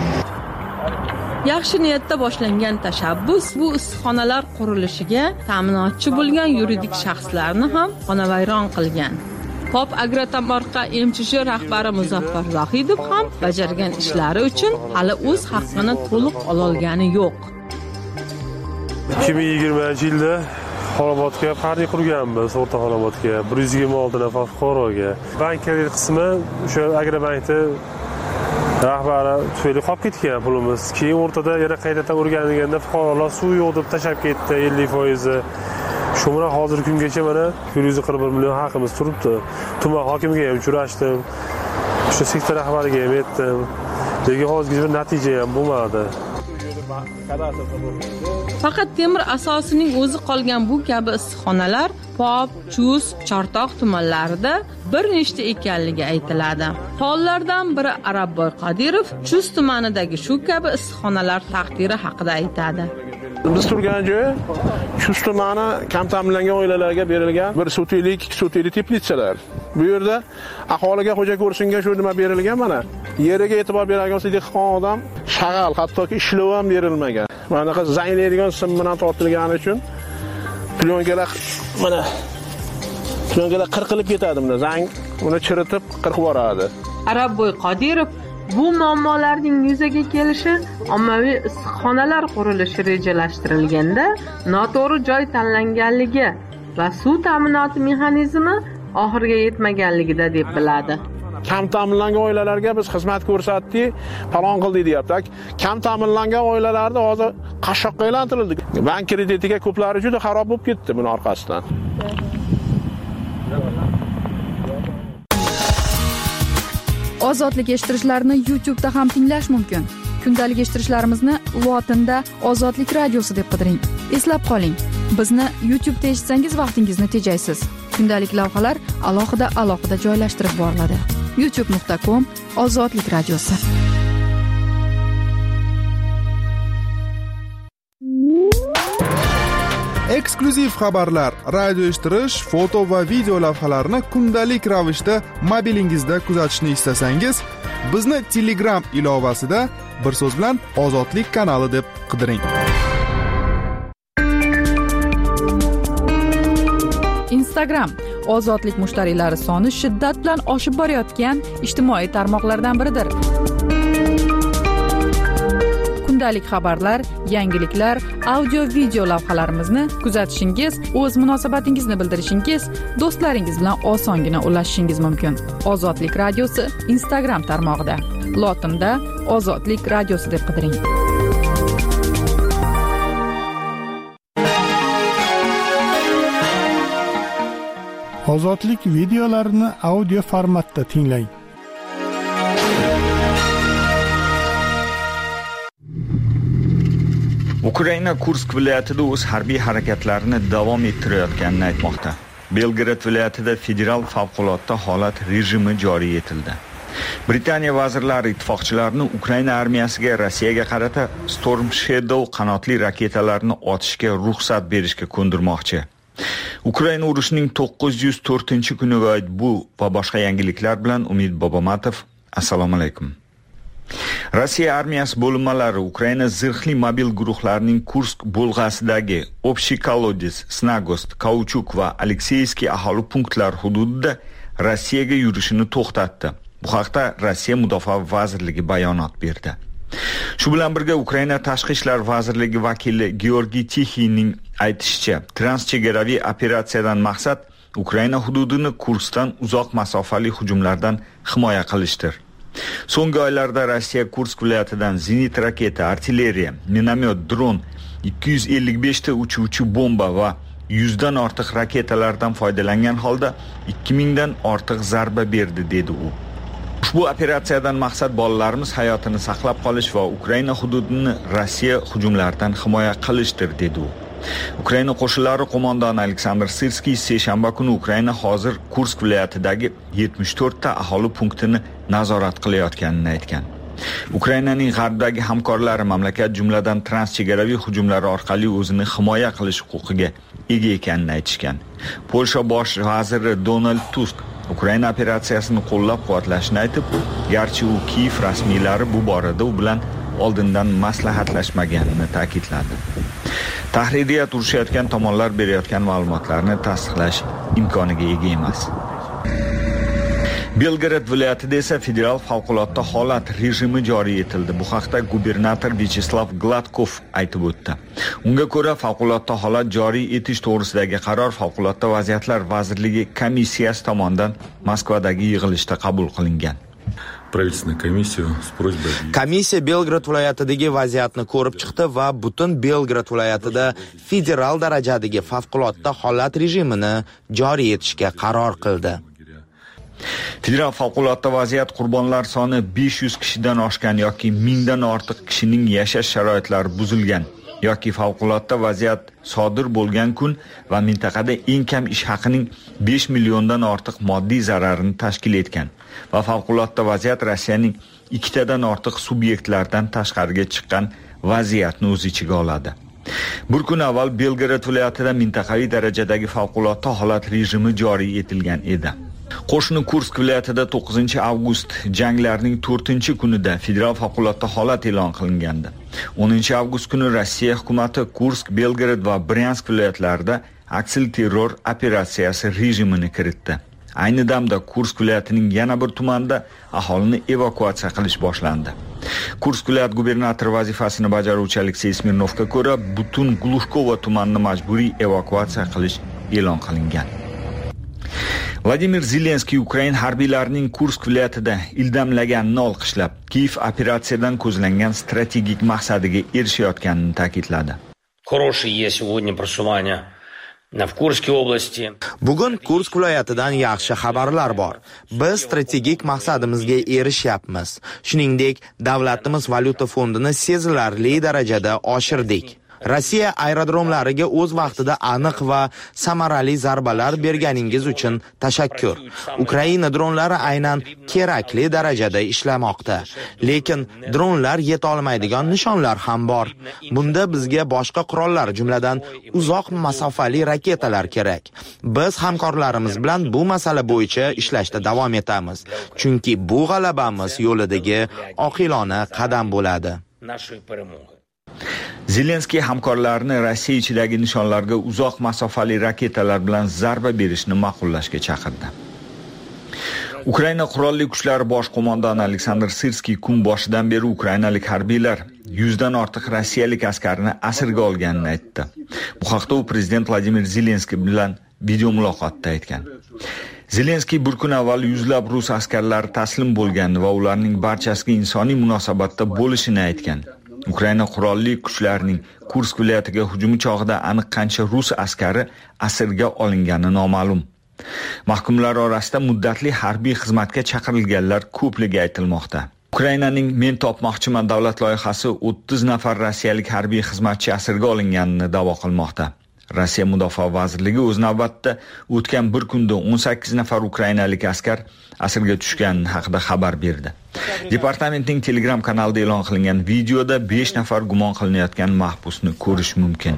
Yaxshi niyatda boshlangan tashabbus bu issiqxonalar qurilishiga ta'minotchi bo'lgan yuridik shaxslarni ham xonavayron qilgan. Pop Agrotomorqa MCH rahbari Muzaffar Zohidov ham bajargan ishlari uchun hali o'z haqqini to'liq ololgani yo'q. 2020-yilda Xonobodga qarzi qurganmiz, o'rta Xonobodga 126 nafar fuqaroga. Bank kredit qismi o'sha Agrobankda rahbari tufayli qolib ketgan pulimiz. Keyin o'rtada yana qaytadan o'rganilganda fuqarolar suv yo'q deb tashab ketdi 50%. Shu bilan hozir kungacha mana 141 million haqimiz turibdi. Tuman hokimiga ham uchrashdim. O'sha sektor rahbariga ham aytdim. Lekin hozirgacha bir natija ham bo'lmadi. Faqat temir asosining o'zi qolgan bu kabi issiqxonalar Pop, Chus, Chortoq tumanlarida bir nechta ekanligi aytiladi. Faollardan biri Arabboy Qodirov Chus tumanidagi shu kabi issiqxonalar taqdiri haqida aytadi. Biz turgan joy Chus tumani kam ta'minlangan oilalarga berilgan bir sotiylik, 2 sotiylik teplitsalar. Bu yerda aholiga xo'ja ko'rsinga shu nima berilgan mana. Yeriga e'tibor beradigan dehqon odam shag'al, hattoki ishlov ham berilmagan. Mana bunaqa zanglaydigan sim bilan tortilgani uchun plyonkalar mana plyonkalar qirqilib ketadi bunda. Zang uni chiritib qirqib yuboradi. Arabboy Qodirov bu muammolarning yuzaga kelishi ommaviy issiqxonalar qurilishi rejalashtirilganda noto'g'ri joy tanlanganligi va suv ta'minoti mexanizmi oxiriga yetmaganligida deb biladi. Kam ta'minlangan oilalarga biz xizmat ko'rsatdik, falon qildik deyapti. Kam ta'minlangan oilalarda hozir qashshoqqa aylantirildi. Bank kreditiga ko'plari juda xarob bo'lib ketdi buning orqasidan. Ozodlik eshittirishlarni YouTube'da ham tinglash mumkin. Kundalik eshittirishlarimizni lotinda Ozodlik radiosi deb qidiring. Eslab qoling, bizni YouTube'da eshitsangiz vaqtingizni tejaysiz. Kundalik lavhalar alohida joylashtirib boriladi. youtube.com/ozodlik radiosi. eksklyuziv xabarlar, radio eshittirish, foto va video lavhalarni kundalik ravishda mobilingizda kuzatishni istasangiz, bizni Telegram ilovasida bir so'z bilan Ozodlik kanali deb qidiring. Instagram ozodlik mushtariylari soni shiddat bilan oshib borayotgan ijtimoiy tarmoqlardan biridir. Kundalik xabarlar, yangiliklar, audio-video lavhalarimizni kuzatishingiz, o'z munosabatingizni bildirishingiz, do'stlaringiz bilan osongina ulashishingiz mumkin. Ozodlik radiosi Instagram tarmog'ida. Lotinda Ozodlik radiosi deb qidiring. Ozodlik videolarini audio formatda tinglang. Ukraina Kursk viloyatida o'z harbiy harakatlarini davom ettirayotganini aytmoqda. Belgrad viloyatida federal favqulodda holat rejimi joriy etildi. Britaniya vazirlari ittifoqchilarni Ukraina armiyasiga Rossiyaga qarata Storm Shadow qanotli raketalarni otishga ruxsat berishga ko'ndirmoqchi. Ukraina urushining 904-kuniga oid bu va boshqa yangiliklar bilan Umid Bobomatov. Assalomu alaykum. Rossiya armiyasi bo'linmalari Ukraina zirhli mobil guruhlarining Kursk bo'lg'asidagi Obshikolodets, Snagost, Kauchuk va Alekseyskiy aholi punktlari hududida Rossiyaga yurishini to'xtatdi. Bu haqda Rossiya Mudofaa vazirligi bayonot berdi. Shu bilan birga Ukraina Tashqi ishlar vazirligi vakili Georgiy Tixiyning aytishicha, transchegaraviy operatsiyadan maqsad Ukraina hududini Kurskdan uzoq masofali hujumlardan himoya qilishdir. So'nggi oylarda Rossiya Kursk viloyatidan zenit raketa, artilleriya, minomyot, dron, 255 ta uchuvchi bomba va 100 dan ortiq raketalardan foydalangan holda 2000 dan ortiq zarba berdi, dedi u. Ushbu operatsiyadan maqsad bolalarimiz hayotini saqlab qolish va Ukraina hududini Rossiya hujumlaridan himoya qilishdir, dedi u. Ukraina qo'shinlari qo'mondoni Aleksandr Sirskiy seshanba kuni Ukraina hozir Kursk viloyatidagi 74 ta aholi punktini nazorat qilayotganini aytgan. Ukrainaning g'arbdagi hamkorlari mamlakat jumladan transchegaraviy hujumlar orqali o'zini himoya qilish huquqiga ega ekanini aytishgan. Polsha bosh vaziri Donald Tusk Ukraina operatsiyasini qo'llab-quvvatlashini aytib, garchi u Kiyev rasmiylari bu borada u bilan oldindan maslahatlashmaganini ta'kidladi. Tahririyat urushayotgan tomonlar berayotgan ma'lumotlarni tasdiqlash imkoniga ega emas. Belgrad viloyatida esa federal favqulodda holat rejimi joriy etildi. Bu haqda gubernator Vyacheslav Gladkov aytib o'tdi. Unga ko'ra, favqulodda holat joriy etish to'g'risidagi qaror Favqulodda vaziyatlar vazirligi komissiyasi tomonidan Moskvadagi yig'ilishda qabul qilingan. Komissiya Belgrad viloyatidagi vaziyatni ko'rib chiqdi va butun Belgrad viloyatida federal darajadagi favqulodda holat rejimini joriy etishga qaror qildi. Federal favqulodda vaziyat qurbonlar soni 500 kishidan oshgan yoki 1000 dan ortiq kishining yashash sharoitlari buzilgan yoki favqulodda vaziyat sodir bo'lgan kun va mintaqada eng kam ish haqining 5 milliondan ortiq moddiy zararini tashkil etgan va favqulodda vaziyat Rossiyaning 2 tadan ortiq subyektlardan tashqariga chiqqan vaziyatni o'z ichiga oladi. Bir kun avval Belgrad viloyatida mintaqaviy darajadagi favqulodda holat rejimi joriy etilgan edi. Qo'shni Kursk viloyatida 9 avgust janglarning 4-kunida federal favqulodda holat e'lon qilingandi. 10 avgust kuni Rossiya hukumatı Kursk, Belgrad va Bryansk viloyatlarida aksil terror operatsiyasi rejimini kiritdi. Ayni damda Kursk viloyatining yana bir tumanida aholini evakuatsiya qilish boshlandi. Kursk viloyat gubernatori vazifasini bajaruvchi Aleksey Smirnovga ko'ra, butun Glushkova tumanini majburiy evakuatsiya qilish e'lon qilingan. Vladimir Zelenskiy Ukraina harbiylarining Kursk viloyatida ildamlaganini olqishlab, Kiyev operatsiyadan ko'zlangan strategik maqsadiga erishayotganini ta'kidladi. Bugun Kursk viloyatidan yaxshi xabarlar bor. Biz strategik maqsadimizga erishyapmiz. Shuningdek, davlatimiz valyuta fondini sezilarli darajada oshirdik. Rossiya aerodromlariga o'z vaqtida aniq va samarali zarbalar berganingiz uchun tashakkur. Ukraina dronlari aynan kerakli darajada ishlamoqda. Lekin dronlar yeta olmaydigan nishonlar ham bor. Bunda bizga boshqa qurollar, jumladan uzoq masofali raketalar kerak. Biz hamkorlarimiz bilan bu masala bo'yicha ishlashda davom etamiz. Chunki bu g'alabamiz yo'lidagi oqilona qadam bo'ladi. Zelenskiy hamkorlarini Rossiya ichidagi nishonlarga uzoq masofali raketalar bilan zarba berishni ma'qullashga chaqirdi. Ukraina qurolli kuchlari bosh qo'mondoni Aleksandr Sirskiy kun boshidan beri ukrainalik harbiylar 100 dan ortiq rossiyalik askarni asirga olganini aytdi. Bu haqda u prezident Vladimir Zelenskiy bilan video muloqotda aytgan. Zelenskiy bir kun avval yuzlab rus askarlari taslim bo'lganini va ularning barchasiga insoniy munosabatda bo'lishini aytgan. Ukraina qurolli kuchlarining Kursk viloyatiga hujumi chog'ida aniq qancha rus askari asirga olingani noma'lum. Mahkumlar orasida muddatli harbiy xizmatga chaqirilganlar ko'pligi aytilmoqda. Ukrainaning Men topmoqchiman davlat loyihasi 30 nafar rossiyalik harbiy xizmatchi asirga olinganini da'vo qilmoqda. Rossiya Mudofaa vazirligi o'z navbatida o'tgan bir kunda 18 nafar ukrainalik askar asirga tushgani haqida xabar berdi. Departamentning Telegram kanalida e'lon qilingan videoda 5 nafar gumon qilinayotgan mahbusni ko'rish mumkin.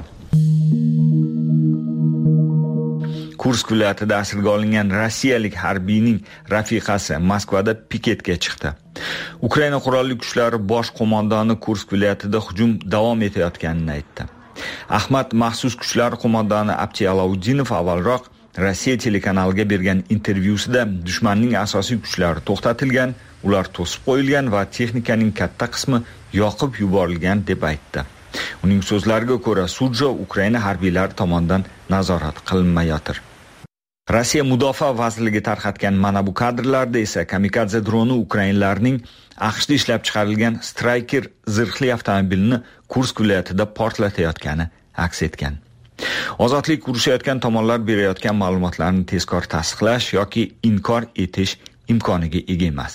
Kursk viloyatida asirga olingan rossiyalik harbiyning rafiqasi Moskvada piketga chiqdi. Ukraina qurolli kuchlari bosh qo'mondoni Kursk viloyatida hujum davom etayotganini aytdi. Ahmad maxsus kuchlar qo'mondoni Abtiy Alaudinov avvalroq Rossiya telekanaliga bergan intervyusida dushmanning asosiy kuchlari to'xtatilgan, ular to'sib qo'yilgan va texnikaning katta qismi yoqib yuborilgan deb aytdi. Uning so'zlariga ko'ra, Sujo Ukraina harbiylari tomonidan nazorat qilinmayotir. Rossiya Mudofaa vazirligi tarqatgan mana bu kadrlarda esa kamikadze droni ukrainlarning AQShda ishlab chiqarilgan Striker zirhli avtomobilni Kursk viloyatida portlatayotgani aks etgan. Ozodlik urushayotgan tomonlar berayotgan ma'lumotlarni tezkor tasdiqlash yoki inkor etish imkoniga ega emas.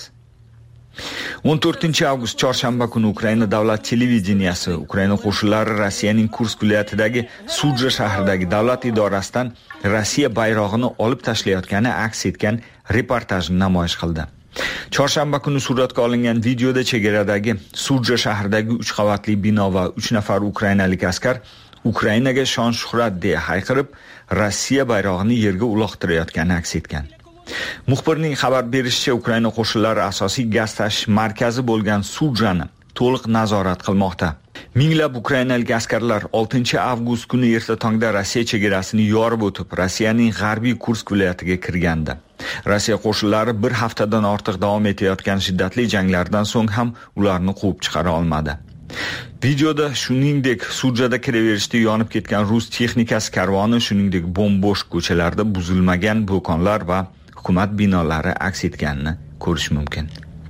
14 avgust chorshanba kuni Ukraina davlat televideniyasi Ukraina qo'shinlari Rossiyaning Kursk viloyatidagi Suja shahridagi davlat idorasidan Rossiya bayrog'ini olib tashlayotgani aks etgan reportajni namoyish qildi. Chorshanba kuni suratga olingan videoda chegaradagi Suja shahridagi 3 qavatli bino va 3 nafar ukrainalik askar Ukrainaga shon-shuhrat deya hayqirib, Rossiya bayrog'ini yerga uloqtirayotgani aks etgan. Muxbirning xabar berishicha, Ukraina qo'shinlari asosiy gaz tashish markazi bo'lgan Sujani to'liq nazorat qilmoqda. Minglab ukrainalik askarlar 6 avgust kuni erta tongda Rossiya chegarasini yorib o'tib, Rossiyaning g'arbiy Kursk viloyatiga kirgandi. Rossiya qo'shinlari bir haftadan ortiq davom etayotgan shiddatli janglardan so'ng ham ularni quvib chiqara olmadi. Videoda shuningdek Sujada kiraverishda yonib ketgan rus texnikasi karvoni, shuningdek bombo'sh ko'chalarda buzilmagan do'konlar va hukumat binolari aks etganini ko'rish mumkin.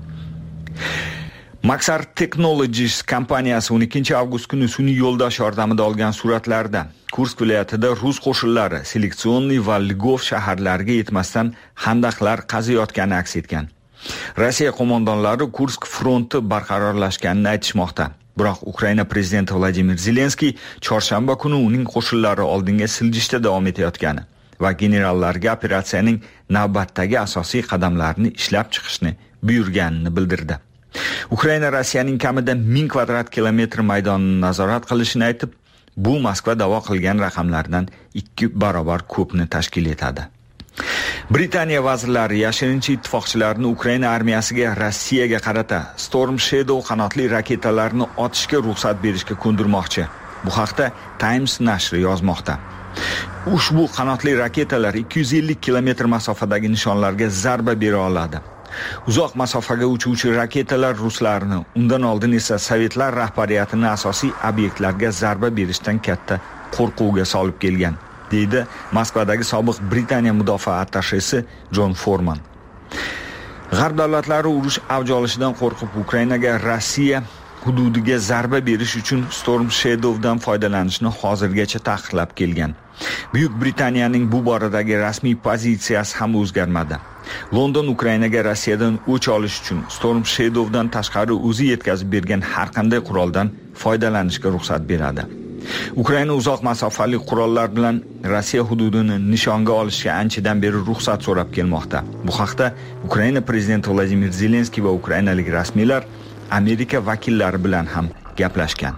Maxar Technologies kompaniyasi 12 avgust kuni sun'iy yo'ldosh yordamida olgan suratlarda Kursk viloyatida rus qo'shinlari Seleksionniy va Lgov shaharlariga yetmasdan xandaqlar qaziyotgani aks etgan. Rossiya qo'mondonlari Kursk fronti barqarorlashganini aytishmoqda. Biroq Ukraina prezidenti Vladimir Zelenskiy chorshanba kuni uning qo'shinlari oldinga siljishda davom etayotgani va generallarga operatsiyaning navbatdagi asosiy qadamlarini ishlab chiqishni buyurganini bildirdi. Ukraina Rossiyaning kamida 1000 kvadrat kilometr maydonini nazorat qilishini aytib, bu Moskva da'vo qilgan raqamlardan 2 barobar ko'pni tashkil etadi. Britaniya vazirlari yashirincha ittifoqchilarni Ukraina armiyasiga Rossiyaga qarata Storm Shadow qanotli raketalarni otishga ruxsat berishga ko'ndirmoqchi. Bu haqda Times nashri yozmoqda. Ushbu qanotli raketalar 250 kilometr masofadagi nishonlarga zarba bera oladi. Uzoq masofaga uchuvchi raketalar ruslarni, undan oldin esa sovetlar rahbariyatini asosiy obyektlarga zarba berishdan katta qo'rquvga solib kelgan, deydi Moskvadagi sobiq Britaniya mudofaa attashesi John Foreman. G'arb davlatlari urush avj olishidan qo'rqib Ukrainaga Rossiya hududiga zarba berish uchun Storm Shadow'dan foydalanishni hozirgacha taqiqlab kelgan. Buyuk Britaniyaning bu boradagi rasmiy pozitsiyasi ham o'zgarmadi. London Ukrainaga Rossiyadan o'ch olish uchun Storm Shadow'dan tashqari o'zi yetkazib bergan har qanday quroldan foydalanishga ruxsat beradi. Ukraina uzoq masofali qurollar bilan Rossiya hududini nishonga olishga anchadan beri ruxsat so'rab kelmoqda. Bu haqda Ukraina prezidenti Vladimir Zelenskiy va ukrainalik rasmiylar Amerika vakillari bilan ham gaplashgan.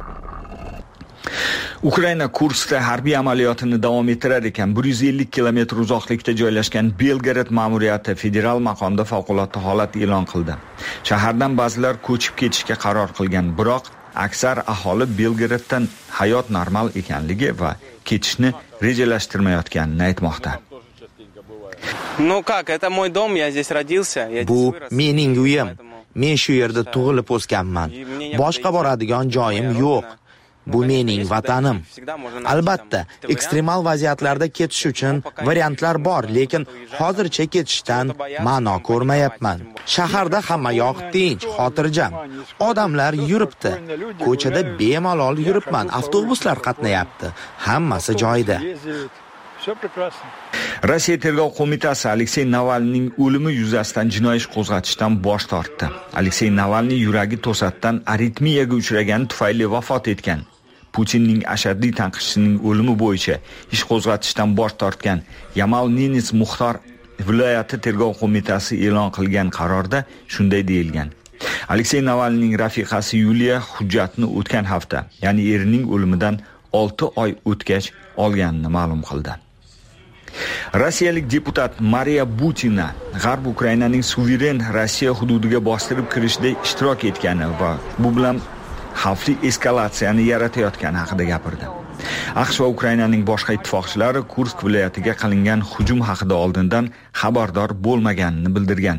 Ukraina Kurskda harbiy amaliyotini davom ettirar ekan, 150 kilometr uzoqlikda joylashgan Belgorod ma'muriyati federal maqomda favqulodda holat e'lon qildi. Shahardan ba'zilar ko'chib ketishga qaror qilgan, biroq aksar aholi Belgoroddan hayot normal ekanligi va ketishni rejalashtirmayotganini aytmoqda. Bu mening uyim. Men shu yerda tug'ilib o'sganman. Boshqa boradigan joyim yo'q. Bu mening vatanim. Albatta, ekstremal vaziyatlarda ketish uchun variantlar bor, lekin hozircha ketishdan ma'no ko'rmayapman. Shaharda hamma yoq tinch, xotirjam. Odamlar yuribdi. Ko'chada bemalol yuribman, avtobuslar qatnayapti. Hammasi joyida. Rossiya tergov qo'mitasi Aleksey Navalniyning o'limi yuzasidan jinoiy ish qo'zg'atishdan bosh tortdi. Aleksey Navalniy yuragi to'satdan aritmiyaga uchragani tufayli vafot etgan. Putinning ashaddiy tanqidchisining o'limi bo'yicha ish qo'zg'atishdan bosh tortgan Yamal-Nenets Muxtor viloyati tergov qo'mitasi e'lon qilgan qarorda shunday deyilgan. Aleksey Navalniyning rafiqasi Yuliya hujjatni o'tgan hafta, ya'ni erining o'limidan 6 oy o'tgach olganini ma'lum qildi. Rossiyalik deputat Mariya Butina G'arb Ukrainaning suveren Rossiya hududiga bostirib kirishda ishtirok etgani va bu bilan xavfli eskalatsiyani yaratayotgani haqida gapirdi. AQSh va Ukrainaning boshqa ittifoqchilari Kursk viloyatiga qilingan hujum haqida oldindan xabardor bo'lmaganini bildirgan.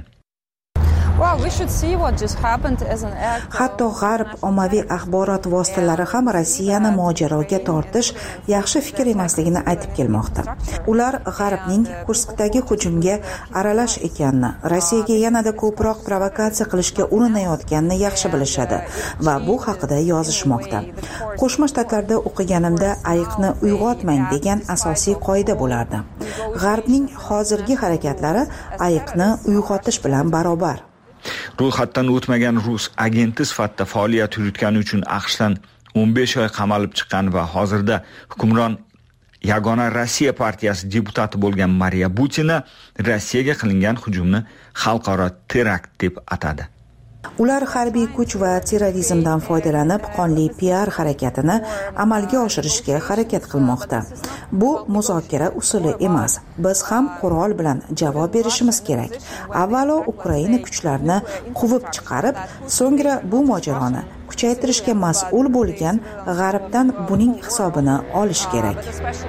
Hatto G'arb ommaviy axborot vositalari ham Rossiyani mojaroga tortish yaxshi fikr emasligini aytib kelmoqda. Ular G'arbning Kurskdagi hujumga aralash ekanini, Rossiyaga yanada ko'proq provokatsiya qilishga urinayotganini yaxshi bilishadi va bu haqida yozishmoqda. Qo'shma Shtatlarda o'qiganimda ayiqni uyg'otmang degan asosiy qoida bo'lardi. G'arbning hozirgi harakatlari ayiqni uyg'otish bilan barobar. Ro'yxatdan o'tmagan rus agenti sifatida faoliyat yuritgani uchun AQShdan 15 oy qamalib chiqqan va hozirda hukmron Yagona Rossiya partiyasi deputati bo'lgan Mariya Butina Rossiyaga qilingan hujumni xalqaro terakt deb atadi. Ular harbiy kuch va terrorizmdan foydalanib qonli PR harakatini amalga oshirishga harakat qilmoqda. Bu muzokara usuli emas. Biz ham qurol bilan javob berishimiz kerak. Avvalo Ukraina kuchlarini quvib chiqarib, so'ngra bu mojaroni kuchaytirishga mas'ul bo'lgan G'arbdan buning hisobini olish kerak.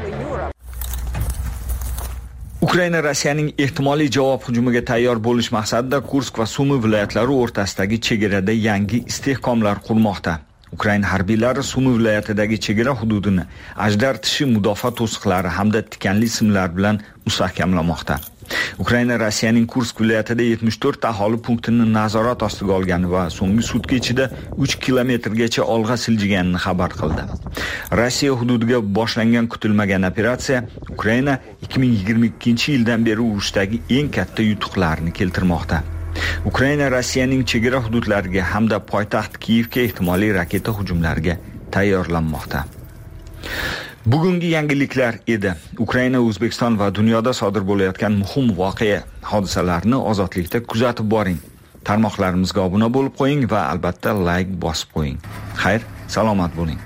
Ukraina Rossiyaning ehtimoliy javob hujumiga tayyor bo'lish maqsadida Kursk va Sumi viloyatlari o'rtasidagi chegarada yangi istehkomlar qurmoqda. Ukraina harbiylari Sumi viloyatidagi chegara hududini ajdar tishi mudofaa to'siqlari hamda tikanli simlar bilan mustahkamlamoqda. Ukraina Rossiyaning Kursk viloyatida 74 ta aholi punktini nazorat ostiga olgani va so'nggi sutka ichida 3 kilometrgacha olg'a siljiganini xabar qildi. Rossiya hududiga boshlangan kutilmagan operatsiya Ukraina 2022-yildan beri urushdagi eng katta yutuqlarni keltirmoqda. Ukraina Rossiyaning chegara hududlariga hamda poytaxt Kiyevga ehtimoliy raketa hujumlariga tayyorlanmoqda. Bugungi yangiliklar edi. Ukraina, O'zbekiston va dunyoda sodir bo'layotgan muhim voqea hodisalarni ozodlikda kuzatib boring. Tarmoqlarimizga obuna bo'lib qo'ying va albatta like bosib qo'ying. Xayr, salomat bo'ling.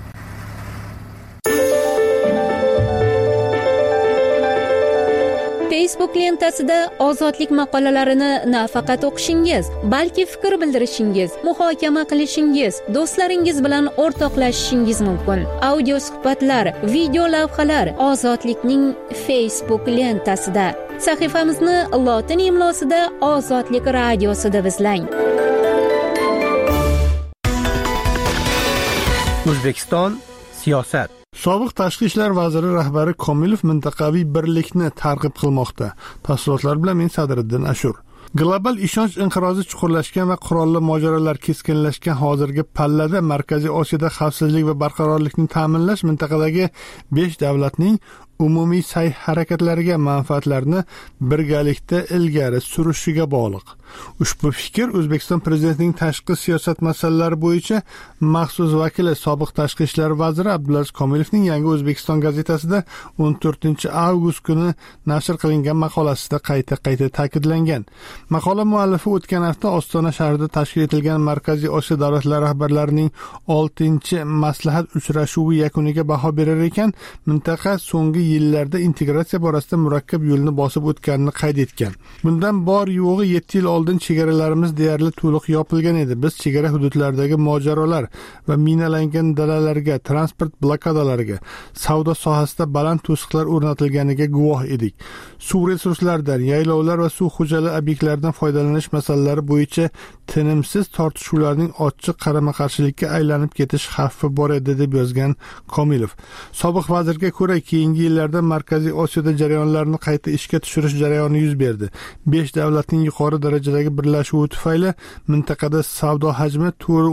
Facebook lentasida ozodlik maqolalarini nafaqat o'qishingiz, balki fikr bildirishingiz, muhokama qilishingiz, do'stlaringiz bilan o'rtoqlashishingiz mumkin. Audio suhbatlar, video lavhalar Ozodlikning Facebook lentasida. Sahifamizni lotin imlosida Ozodlik radiosida izlang. O'zbekiston siyosat. Sobiq tashqi ishlar vaziri rahbari Komilov mintaqaviy birlikni targ'ib qilmoqda. Tafsilotlar bilan men Sadriddin Ashur. Global ishonch inqirozi chuqurlashgan va qurolli mojarolar keskinlashgan hozirgi pallada Markaziy Osiyoda xavfsizlik va barqarorlikni ta'minlash mintaqadagi 5 davlatning umumiy sa'y harakatlariga manfaatlarni birgalikda ilgari surishiga bog'liq. Ushbu fikr O'zbekiston Prezidentining tashqi siyosat masalalari bo'yicha maxsus vakili sobiq tashqi ishlar vaziri Abdulaziz Komilovning Yangi O'zbekiston gazetasida 14-avgust kuni nashr qilingan maqolasida qayta ta'kidlangan. Maqola muallifi o'tgan hafta Ostona shahrida tashkil etilgan Markaziy Osiyo davlatlari rahbarlarining 6-maslahat uchrashuvi yakuniga baho berar ekan, mintaqa so'nggi yillarda integratsiya borasida murakkab yo'lni bosib o'tganini qayd etgan. Bundan bor yo'g'i 7 yil oldin chegaralarimiz deyarli to'liq yopilgan edi. Biz chegara hududlaridagi mojarolar va minalangan dalalarga, transport blokadalariga, savdo sohasida baland to'siqlar o'rnatilganiga guvoh edik. Suv resurslaridan, yaylovlar va suv xo'jaligi obyektlaridan foydalanish masalalari bo'yicha tinimsiz tortishuvlarning ochiq qarama-qarshilikka aylanib ketish xavfi bor edi, deb yozgan Komilov. Sobiq vazirga ko'ra, keyingi yillarda Markaziy Osiyoda jarayonlarni qayta ishga tushirish jarayoni yuz berdi. 5 davlatning yuqori darajadagi birlashuvi tufayli mintaqada savdo hajmi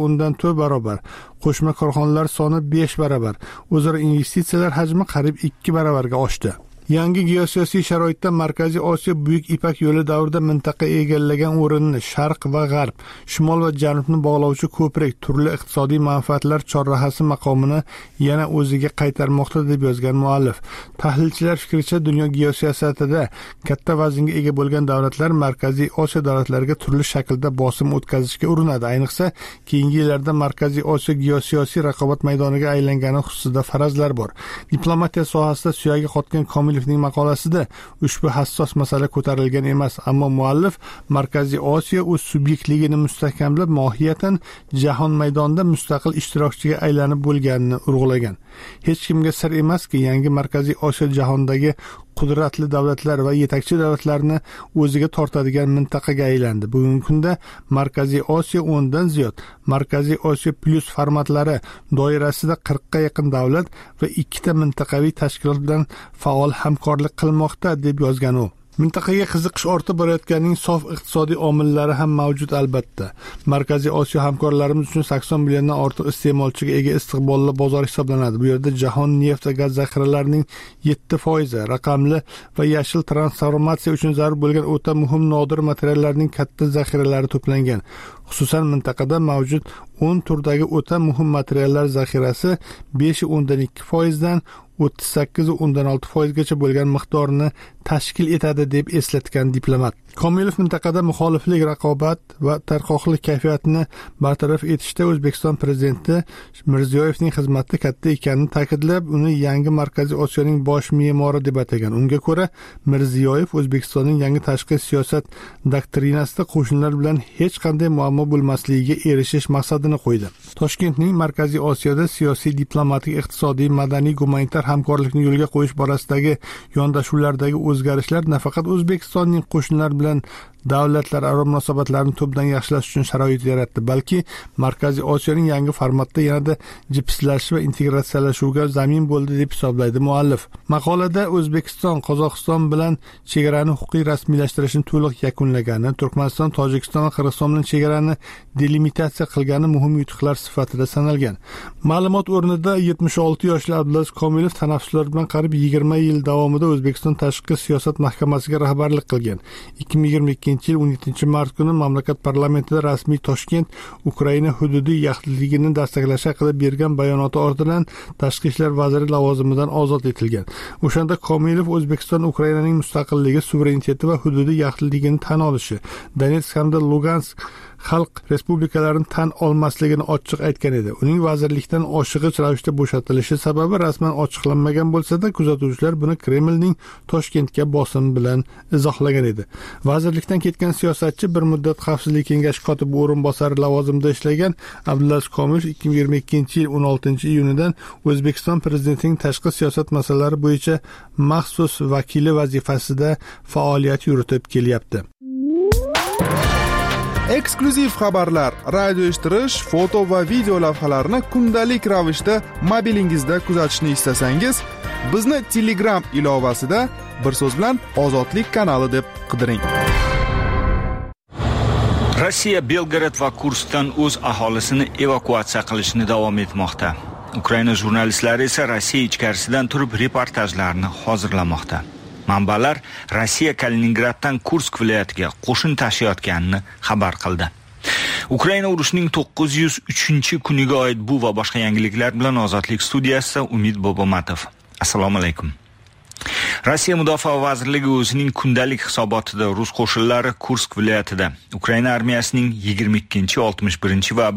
4 barobar, qo'shma korxonalar soni 5 barobar, o'zaro investitsiyalar hajmi qariyb 2 barobarga oshdi. Yangi geosiyosiy sharoitda Markaziy Osiyo Buyuk Ipak yo'li davrida mintaqa egallagan o'rinni sharq va g'arb, shimol va janubni bog'lovchi ko'prik, turli iqtisodiy manfaatlar chorrahasi maqomini yana o'ziga qaytarmoqda, deb yozgan muallif. Tahlilchilar fikricha, dunyo geosiyosatida katta vaznga ega bo'lgan davlatlar Markaziy Osiyo davlatlariga turli shaklda bosim o'tkazishga urinadi. Ayniqsa, keyingi yillarda Markaziy Osiyo geosiyosiy raqobat maydoniga aylangani xususida farazlar bor. Diplomatiya sohasida suyagi qotgan Komilov maqolasida ushbu hassos masala ko'tarilgan emas, ammo muallif Markaziy Osiyo o'z subyektligini mustahkamlab, mohiyatan jahon maydonida mustaqil ishtirokchiga aylanib bo'lganini urg'ulagan. Hech kimga sir emaski, yangi Markaziy Osiyo jahondagi qudratli davlatlar va yetakchi davlatlarni o'ziga tortadigan mintaqaga aylandi. Bugungi kunda Markaziy Osiyo 10 dan ziyod, Markaziy Osiyo plus formatlari doirasida 40 ga yaqin davlat va 2 ta mintaqaviy tashkilot bilan faol hamkorlik qilmoqda, deb yozgan u. Mintaqaga qiziqish ortib borayotganining sof iqtisodiy omillari ham mavjud albatta. Markaziy Osiyo hamkorlarimiz uchun 80 milliondan ortiq iste'molchiga ega istiqbolli bozor hisoblanadi. Bu yerda jahon neft va gaz zaxiralarining 7%, raqamli va yashil transformatsiya uchun zarur bo'lgan o'ta muhim nodir materiallarning katta zaxiralari to'plangan. Xususan, mintaqada mavjud 10 turdagi o'ta muhim materiallar zaxirasi 5.2% dan 38.6% gacha bo'lgan miqdorni tashkil etadi, deb eslatgan diplomat. Komilov mintaqada muxoliflik, raqobat va tarqoqlik kayfiyatini bartaraf etishda O'zbekiston prezidenti Mirziyoyevning xizmati katta ekanini ta'kidlab, uni yangi Markaziy Osiyoning bosh me'mori deb atagan. Unga ko'ra, Mirziyoyev O'zbekistonning yangi tashqi siyosat doktrinasida qo'shnilar bilan hech qanday muammo bo'lmasligiga erishish maqsadini qo'ydi. Toshkentning Markaziy Osiyoda siyosiy, diplomatik, iqtisodiy, madaniy, gumanitar hamkorlikni yo'lga qo'yish borasidagi yondashuvlardagi o'zgarishlar nafaqat O'zbekistonning qo'shnilar bilan davlatlararo munosabatlarni tubdan yaxshilash uchun sharoit yaratdi, balki Markaziy Osiyoning yangi formatda yanada jipslashish va integratsiyalashuvga zamin bo'ldi, deb hisoblaydi muallif. Maqolada O'zbekiston Qozog'iston bilan chegarani huquqiy rasmiylashtirishni to'liq yakunlagani, Turkmaniston, Tojikiston va Qirg'iziston bilan chegarani delimitatsiya qilgani muhim yutuqlar sifatida sanalgan. Ma'lumot o'rnida 76 yoshli Abdulaziz Komilov tanaffuslar bilan qariyb 20 yil davomida O'zbekiston Tashqi siyosat mahkamasiga rahbarlik qilgan. 2022 yil 17 mart kuni mamlakat parlamentida rasmiy Toshkent Ukraina hududiy yaxlitligini taqiqlash haqida bergan bayonoti ortidan tashqi ishlar vaziri lavozimidan ozod etilgan. O'shanda Komilov O'zbekiston Ukrainaning mustaqilligi, suvereniteti va hududiy yaxlitligini tan olishi, Donetsk hamda Lugansk xalq respublikalarini tan olmasligini ochiq aytgan edi. Uning vazirlikdan oshig'ich ravishda bo'shatilishi sababi rasman ochiqlanmagan bo'lsa-da, kuzatuvchilar buni Kremlning Toshkentga bosim bilan izohlagan edi. Vazirlikdan ketgan siyosatchi bir muddat Xavfsizlik kengashi kotibi o'rinbosari lavozimida ishlagan Abdulaziz Komilov 2022 yil 16 iyunidan O'zbekiston prezidentining tashqi siyosat masalalari bo'yicha maxsus vakili vazifasida faoliyat yuritib kelyapti. Eksklyuziv xabarlar, radio eshittirish, foto va video lavhalarni kundalik ravishda mobilingizda kuzatishni istasangiz, bizni Telegram ilovasida bir so'z bilan Ozodlik kanali deb qidiring. Rossiya Belgrad va Kurskdan o'z aholisini evakuatsiya qilishni davom etmoqda. Ukraina jurnalistlari esa Rossiya ichkarisidan turib reportajlarni hozirlamoqda. Manbalar Rossiya Kaliningraddan Kursk viloyatiga qo'shin tashiyotganini xabar qildi. Ukraina urushining 903-kuniga oid bu va boshqa yangiliklar bilan Ozodlik studiyasida Umid Bobomatov. Assalomu alaykum. Rossiya Mudofaa vazirligi o'zining kundalik hisobotida rus qo'shinlari Kursk viloyatida Ukraina armiyasining 22, 61 va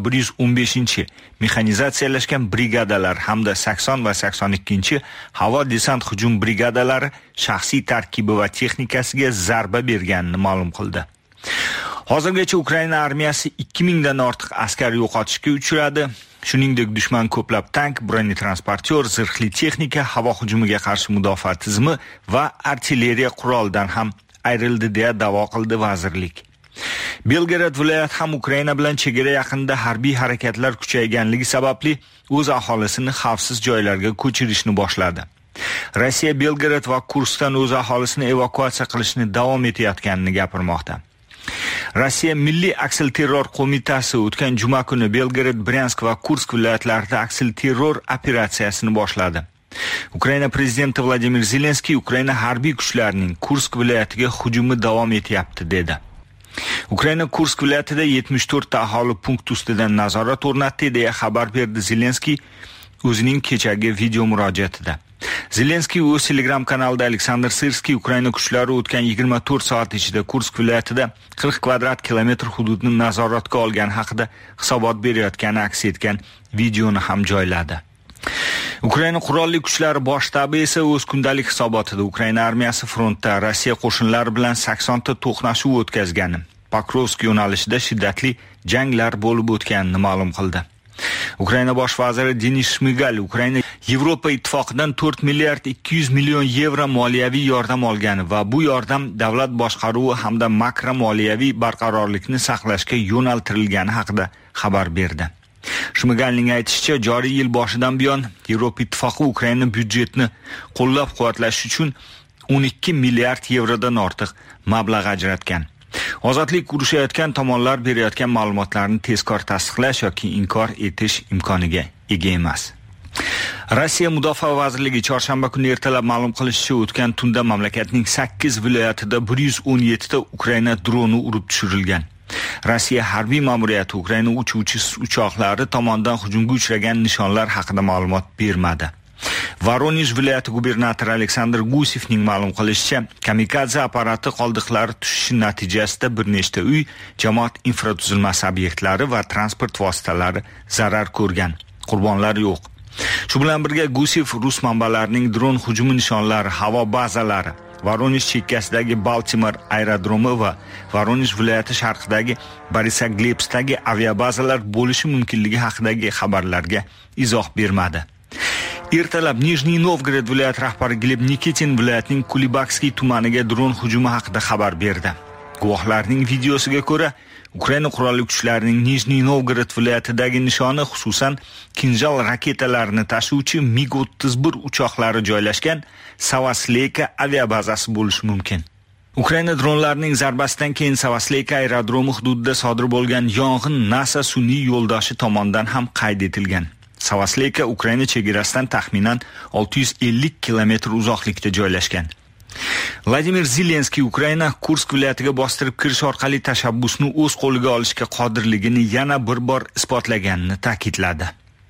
115 mexanizatsiyalashgan brigadalar hamda 80 va 82 havo desant hujum brigadalari shaxsiy tarkibi va texnikasiga zarba berganini ma'lum qildi. Hozirgacha Ukraina armiyasi 2000 dan ortiq askar yo'qotishga uchradi. Shuningdek, dushman ko'plab tank, bronetransportyor, zirhli texnika, havo hujumiga qarshi mudofaa tizimi va artilleriya qurolidan ham ayrildi deya da'vo qildi vazirlik. Belgorod viloyati ham Ukraina bilan chegara yaqinida harbiy harakatlar kuchayganligi sababli o'z aholisini xavfsiz joylarga ko'chirishni boshladi. Rossiya Belgorod va Kurskdan o'z aholisini evakuatsiya qilishni davom etayotganini gapirmoqda. Rossiya Milliy aksilterror qo'mitasi o'tgan juma kuni Belgorod, Bryansk va Kursk viloyatlarida aksilterror operatsiyasini boshladi. Ukraina prezidenti Vladimir Zelenskiy Ukraina harbiy kuchlarining Kursk viloyatiga hujumi davom etyapti dedi. Ukraina Kursk viloyatida 74 ta aholi punkt ustidan nazorat o'rnatdi deya xabar berdi Zelenskiy o'zining kechagi video murojaatida. Zelenskiy o'z Telegram kanalida Aleksandr Sirskiy Ukraina kuchlari o'tgan 24 soat ichida Kursk viloyatida 40 kvadrat kilometr hududni nazoratga olgani haqida hisobot berayotgani aks etgan videoni ham joyladi. Ukraina qurolli kuchlari bosh shtabi esa o'z kundalik hisobotida Ukraina armiyasi frontda Rossiya qo'shinlari bilan 80 ta to'qnashuv o'tkazgani, Pokrovsk yo'nalishida shiddatli janglar bo'lib o'tganini ma'lum qildi. Ukraina bosh vaziri Denis Shmigal Ukraina Yevropa ittifoqidan 4 milliard 200 million yevro moliyaviy yordam olgani va bu yordam davlat boshqaruvi hamda makro moliyaviy barqarorlikni saqlashga yo'naltirilgani haqida xabar berdi. Shmigalning aytishicha, joriy yil boshidan buyon Yevropa ittifoqi Ukraina byudjetini qo'llab-quvvatlash uchun 12 milliard yevrodan ortiq mablag' ajratgan. Ozodlik urushayotgan tomonlar berayotgan ma'lumotlarni tezkor tasdiqlash yoki inkor etish imkoniga ega emas. Rossiya Mudofaa vazirligi chorshanba kuni ertalab ma'lum qilishicha, o'tgan tunda mamlakatning 8 viloyatida 117 ta Ukraina droni urib tushirilgan. Rossiya harbiy ma'muriyati Ukraina uchuvchi uchoqlari tomonidan hujumga uchragan nishonlar haqida ma'lumot bermadi. Voronezh viloyati gubernatori Aleksandr Gusevning ma'lum qilishicha, kamikadze apparati qoldiqlari tushishi natijasida bir nechta uy, jamoat infratuzilmasi obyektlari va transport vositalari zarar ko'rgan. Qurbonlar yo'q. Shu bilan birga Gusev rus manbalarining dron hujumi nishonlari, havo bazalari, Voronezh chekkasidagi Baltimore aerodromi va Voronezh viloyati sharqidagi Borisoglebskdagi aviabazalar bo'lishi mumkinligi haqidagi xabarlarga izoh bermadi. Ertalab Nijniy Novgorod viloyati rahbari Gleb Nikitin viloyatning Kulibaksky tumaniga dron hujumi haqida xabar berdi. Guvohlarning videosiga ko'ra, Ukraina qurolli kuchlarining Nijniy Novgorod viloyatidagi nishoni xususan Kinjal raketalarini tashuvchi MiG-31 uchoqlari joylashgan Savasleyka aviabazasi bo'lishi mumkin. Ukraina dronlarining zarbasidan keyin Savasleyka aerodromi hududida sodir bo'lgan yong'in NASA sun'iy yo'ldoshi tomonidan ham qayd etilgan. Savasleyka Ukraina chegarasidan taxminan 650 kilometr uzoqlikda joylashgan. Vladimir Zelenskiy Ukraina Kursk viloyatiga bostirib kirish orqali tashabbusni o'z qo'liga olishga qodirligini yana bir bor isbotlaganini ta'kidladi.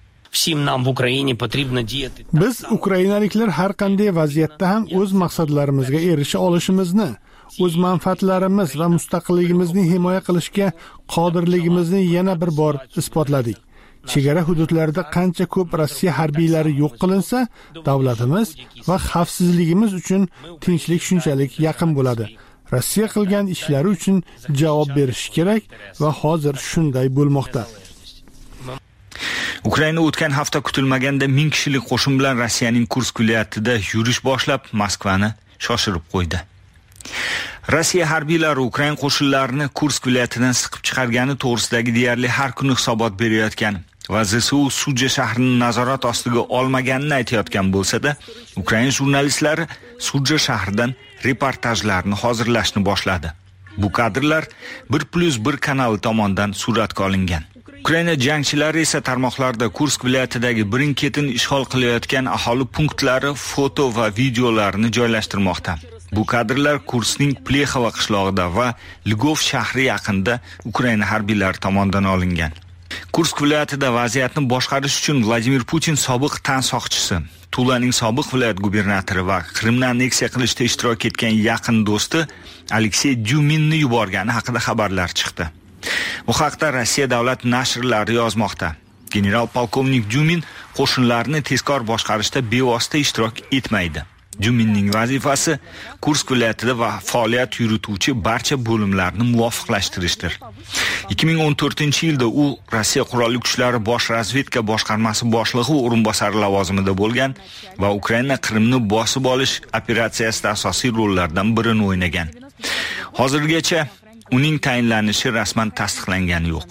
Biz ukrainaliklar har qanday vaziyatda ham o'z maqsadlarimizga erisha olishimizni, o'z manfaatlarimiz va mustaqilligimizni himoya qilishga qodirligimizni yana bir bor isbotladik. Chegara hududlarida qancha ko'p Rossiya harbiylari yo'q qilinsa, davlatimiz va xavfsizligimiz uchun tinchlik shunchalik yaqin bo'ladi. Rossiya qilgan ishlari uchun javob berish kerak va hozir shunday bo'lmoqda. Ukraina o'tgan hafta kutilmaganda 1000 kishilik qo'shin bilan Rossiyaning Kursk viloyatida yurish boshlab, Moskvani shoshirib qo'ydi. Rossiya harbiylari Ukraina qo'shinlarini Kursk viloyatidan siqib chiqargani to'g'risidagi deyarli har kuni hisobot berayotgan va ZSU Suja shahrini nazorat ostiga olmaganini aytayotgan bo'lsa-da, Ukraina jurnalistlari Suja shahridan reportajlarni hozirlashni boshladi. Bu kadrlar 1+1 kanali tomonidan suratga olingan. Ukraina jangchilari esa tarmoqlarda Kursk viloyatidagi birin-ketin ishg'ol qilayotgan aholi punktlari foto va videolarini joylashtirmoqda. Bu kadrlar Kurskning Plexova qishlog'ida va Lvov shahri yaqinida Ukraina harbiylari tomonidan olingan. Kursk viloyatida vaziyatni boshqarish uchun Vladimir Putin sobiq tan soqchisi, Tulaning sobiq viloyat gubernatori va Qrimni anneksiya qilishda ishtirok etgan yaqin do'sti Aleksey Dyuminni yuborgani haqida xabarlar chiqdi. Bu haqda Rossiya davlat nashrlari yozmoqda. General polkovnik Dyumin qo'shinlarni tezkor boshqarishda bevosita ishtirok etmaydi. Dyuminning vazifasi Kursk viloyatida va faoliyat yurituvchi barcha bo'limlarni muvofiqlashtirishdir. 2014-yilda u Rossiya qurolli kuchlari bosh razvedka boshqarmasi boshlig'i o'rinbosari lavozimida bo'lgan va Ukraina Qrimni bosib olish operatsiyasida asosiy rollardan birini o'ynagan. Hozirgacha uning tayinlanishi rasman tasdiqlangani yo'q.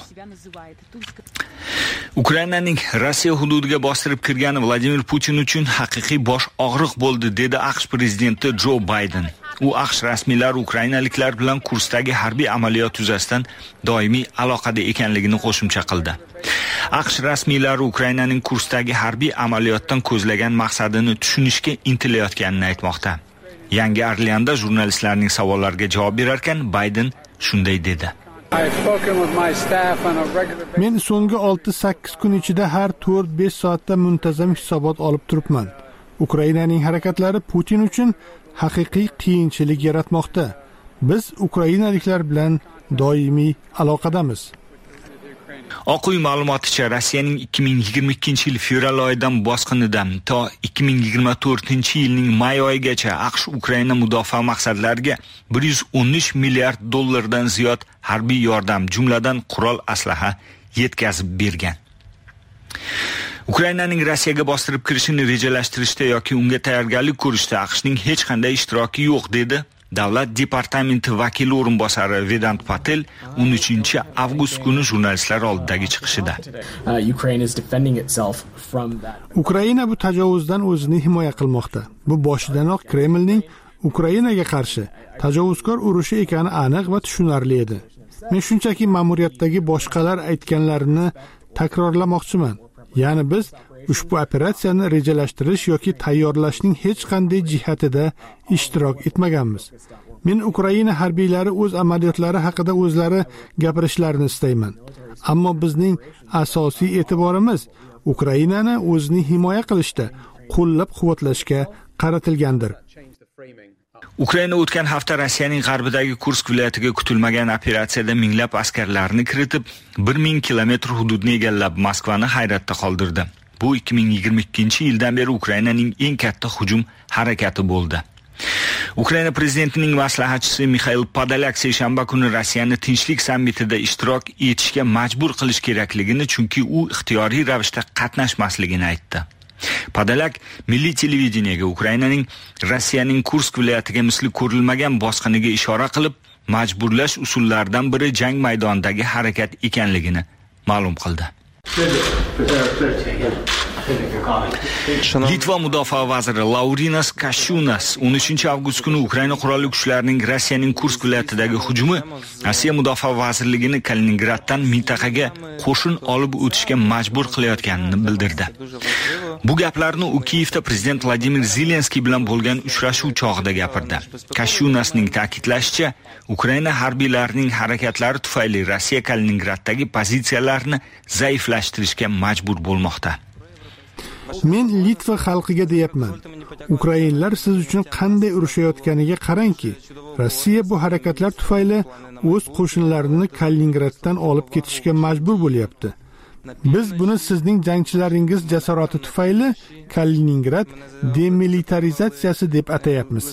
Ukrainaning Rossiya hududiga bostirib kirgani Vladimir Putin uchun haqiqiy bosh og'riq bo'ldi, dedi AQSh prezidenti Jo Bayden. U AQSh rasmiylari ukrainaliklar bilan Kurskdagi harbiy amaliyot yuzasidan doimiy aloqada ekanligini qo'shimcha qildi. AQSh rasmiylari Ukrainaning Kurskdagi harbiy amaliyotdan ko'zlagan maqsadini tushunishga intilayotganini aytmoqda. Yangi Orleanda jurnalistlarning savollariga javob berarkan, Bayden shunday dedi. Men so'nggi 6-8 kun ichida har 4-5 soatda muntazam hisobot olib turibman. Ukrainaning harakatlari Putin uchun haqiqiy qiyinchilik yaratmoqda. Biz ukrainaliklar bilan doimiy aloqadamiz. Oq uy ma'lumoticha, Rossiyaning 2022-yil fevral oyidan bosqinidan to 2024-yilning may oyigacha AQSh Ukraina mudofaa maqsadlariga 113 milliard dollardan ziyod harbiy yordam, jumladan qurol aslaha yetkazib bergan. Ukrainaning Rossiyaga bostirib kirishini rejalashtirishda yoki unga tayyorgarlik ko'rishda AQShning hech qanday ishtiroki yo'q, dedi Davlat departamenti vakili o'rinbosari Vedant Patel 13-avgust kuni jurnalistlar oldidagi chiqishida. Ukraina bu tajovuzdan o'zini himoya qilmoqda. Bu boshidanoq Kremlning Ukrainaga qarshi tajovuzkor urushi ekani aniq va tushunarli edi. Men shunchaki ma'muriyatdagi boshqalar aytganlarini takrorlamoqchiman. Ya'ni biz ushbu operatsiyani rejalashtirish yoki tayyorlashning hech qanday jihatida ishtirok etmaganmiz. Men Ukraina harbiylari o'z amaliyotlari haqida o'zlari gapirishlarini istayman. Ammo bizning asosiy e'tiborimiz Ukrainani o'zini himoya qilishda qo'llab-quvvatlashga qaratilgandir. Ukraina o'tgan hafta Rossiyaning g'arbidagi Kursk viloyatiga kutilmagan operatsiyada minglab askarlarni kiritib, 1000 kilometr hududni egallab Moskvani hayratda qoldirdi. Bu 2022-yildan beri Ukrainaning eng katta hujum harakati bo'ldi. Ukraina prezidentining maslahatchisi Mikhail Podolyak seshanba kuni Rossiyani tinchlik sammitida ishtirok etishga majbur qilish kerakligini, chunki u ixtiyoriy ravishda qatnashmasligini aytdi. Podolyak milliy televideniyega Ukrainaning Rossiyaning Kursk viloyatiga misli ko'rilmagan bosqiniga ishora qilib, majburlash usullaridan biri jang maydonidagi harakat ekanligini ma'lum qildi. Litva mudofaa vaziri Laurinas Kashunas 13-avgust kuni Ukraina qurolli kuchlarining Rossiyaning Kursk viloyatidagi hujumi Rossiya mudofaa vazirligini Kaliningraddan mintaqaga qo'shin olib o'tishga majbur qilayotganini bildirdi. Bu gaplarni u Kiyevda prezident Vladimir Zelenskiy bilan bo'lgan uchrashuv chog'ida gapirdi. Kashunasning ta'kidlashicha, Ukraina harbiylarining harakatlari tufayli Rossiya Kaliningraddagi pozitsiyalarini zaiflashtirishga majbur bo'lmoqda. Men Litva xalqiga deyapman. Ukrainlar siz uchun qanday urushayotganiga qarangki, Rossiya bu harakatlar tufayli o'z qo'shinlarini Kaliningraddan olib ketishga majbur bo'lyapti. Biz buni sizning jangchilaringiz jasorati tufayli Kaliningrad demilitarizatsiyasi deb atayapmiz.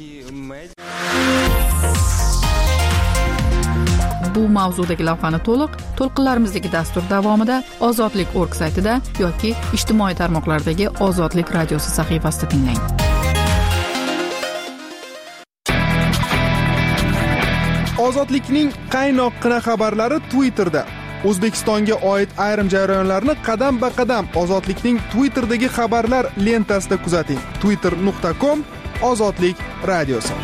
Bu mavzudagi lavhani to'lqinlarimizdagi dastur davomida Ozodlik.org saytida yoki ijtimoiy tarmoqlardagi Ozodlik radiosi sahifasida tinglang. Ozodlikning qaynoqqina xabarlari Twitterda. O'zbekistonga oid ayrim jarayonlarni qadam-ba-qadam Ozodlikning Twitter'dagi xabarlar lentasida kuzating. twitter.com/Ozodlik radiosi.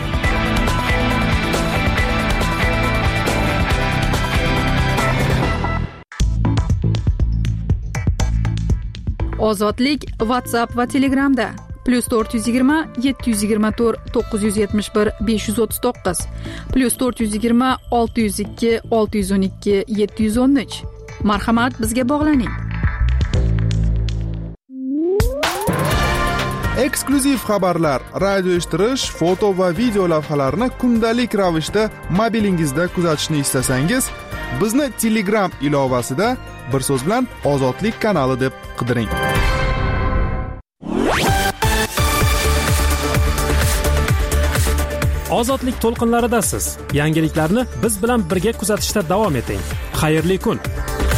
Ozodlik WhatsApp va Telegramda +420 724 971 539 +420 602 612 713. Marhamat, bizga bog'laning. Eksklyuziv xabarlar, radio eshittirish, foto va video lavhalarni kundalik ravishda mobilingizda kuzatishni istasangiz, bizni Telegram ilovasida bir so'z bilan Ozodlik kanali deb qidiring. Ozodlik to'lqinlaridasiz. Yangiliklarni biz bilan birga kuzatishda davom eting. Xayrli kun.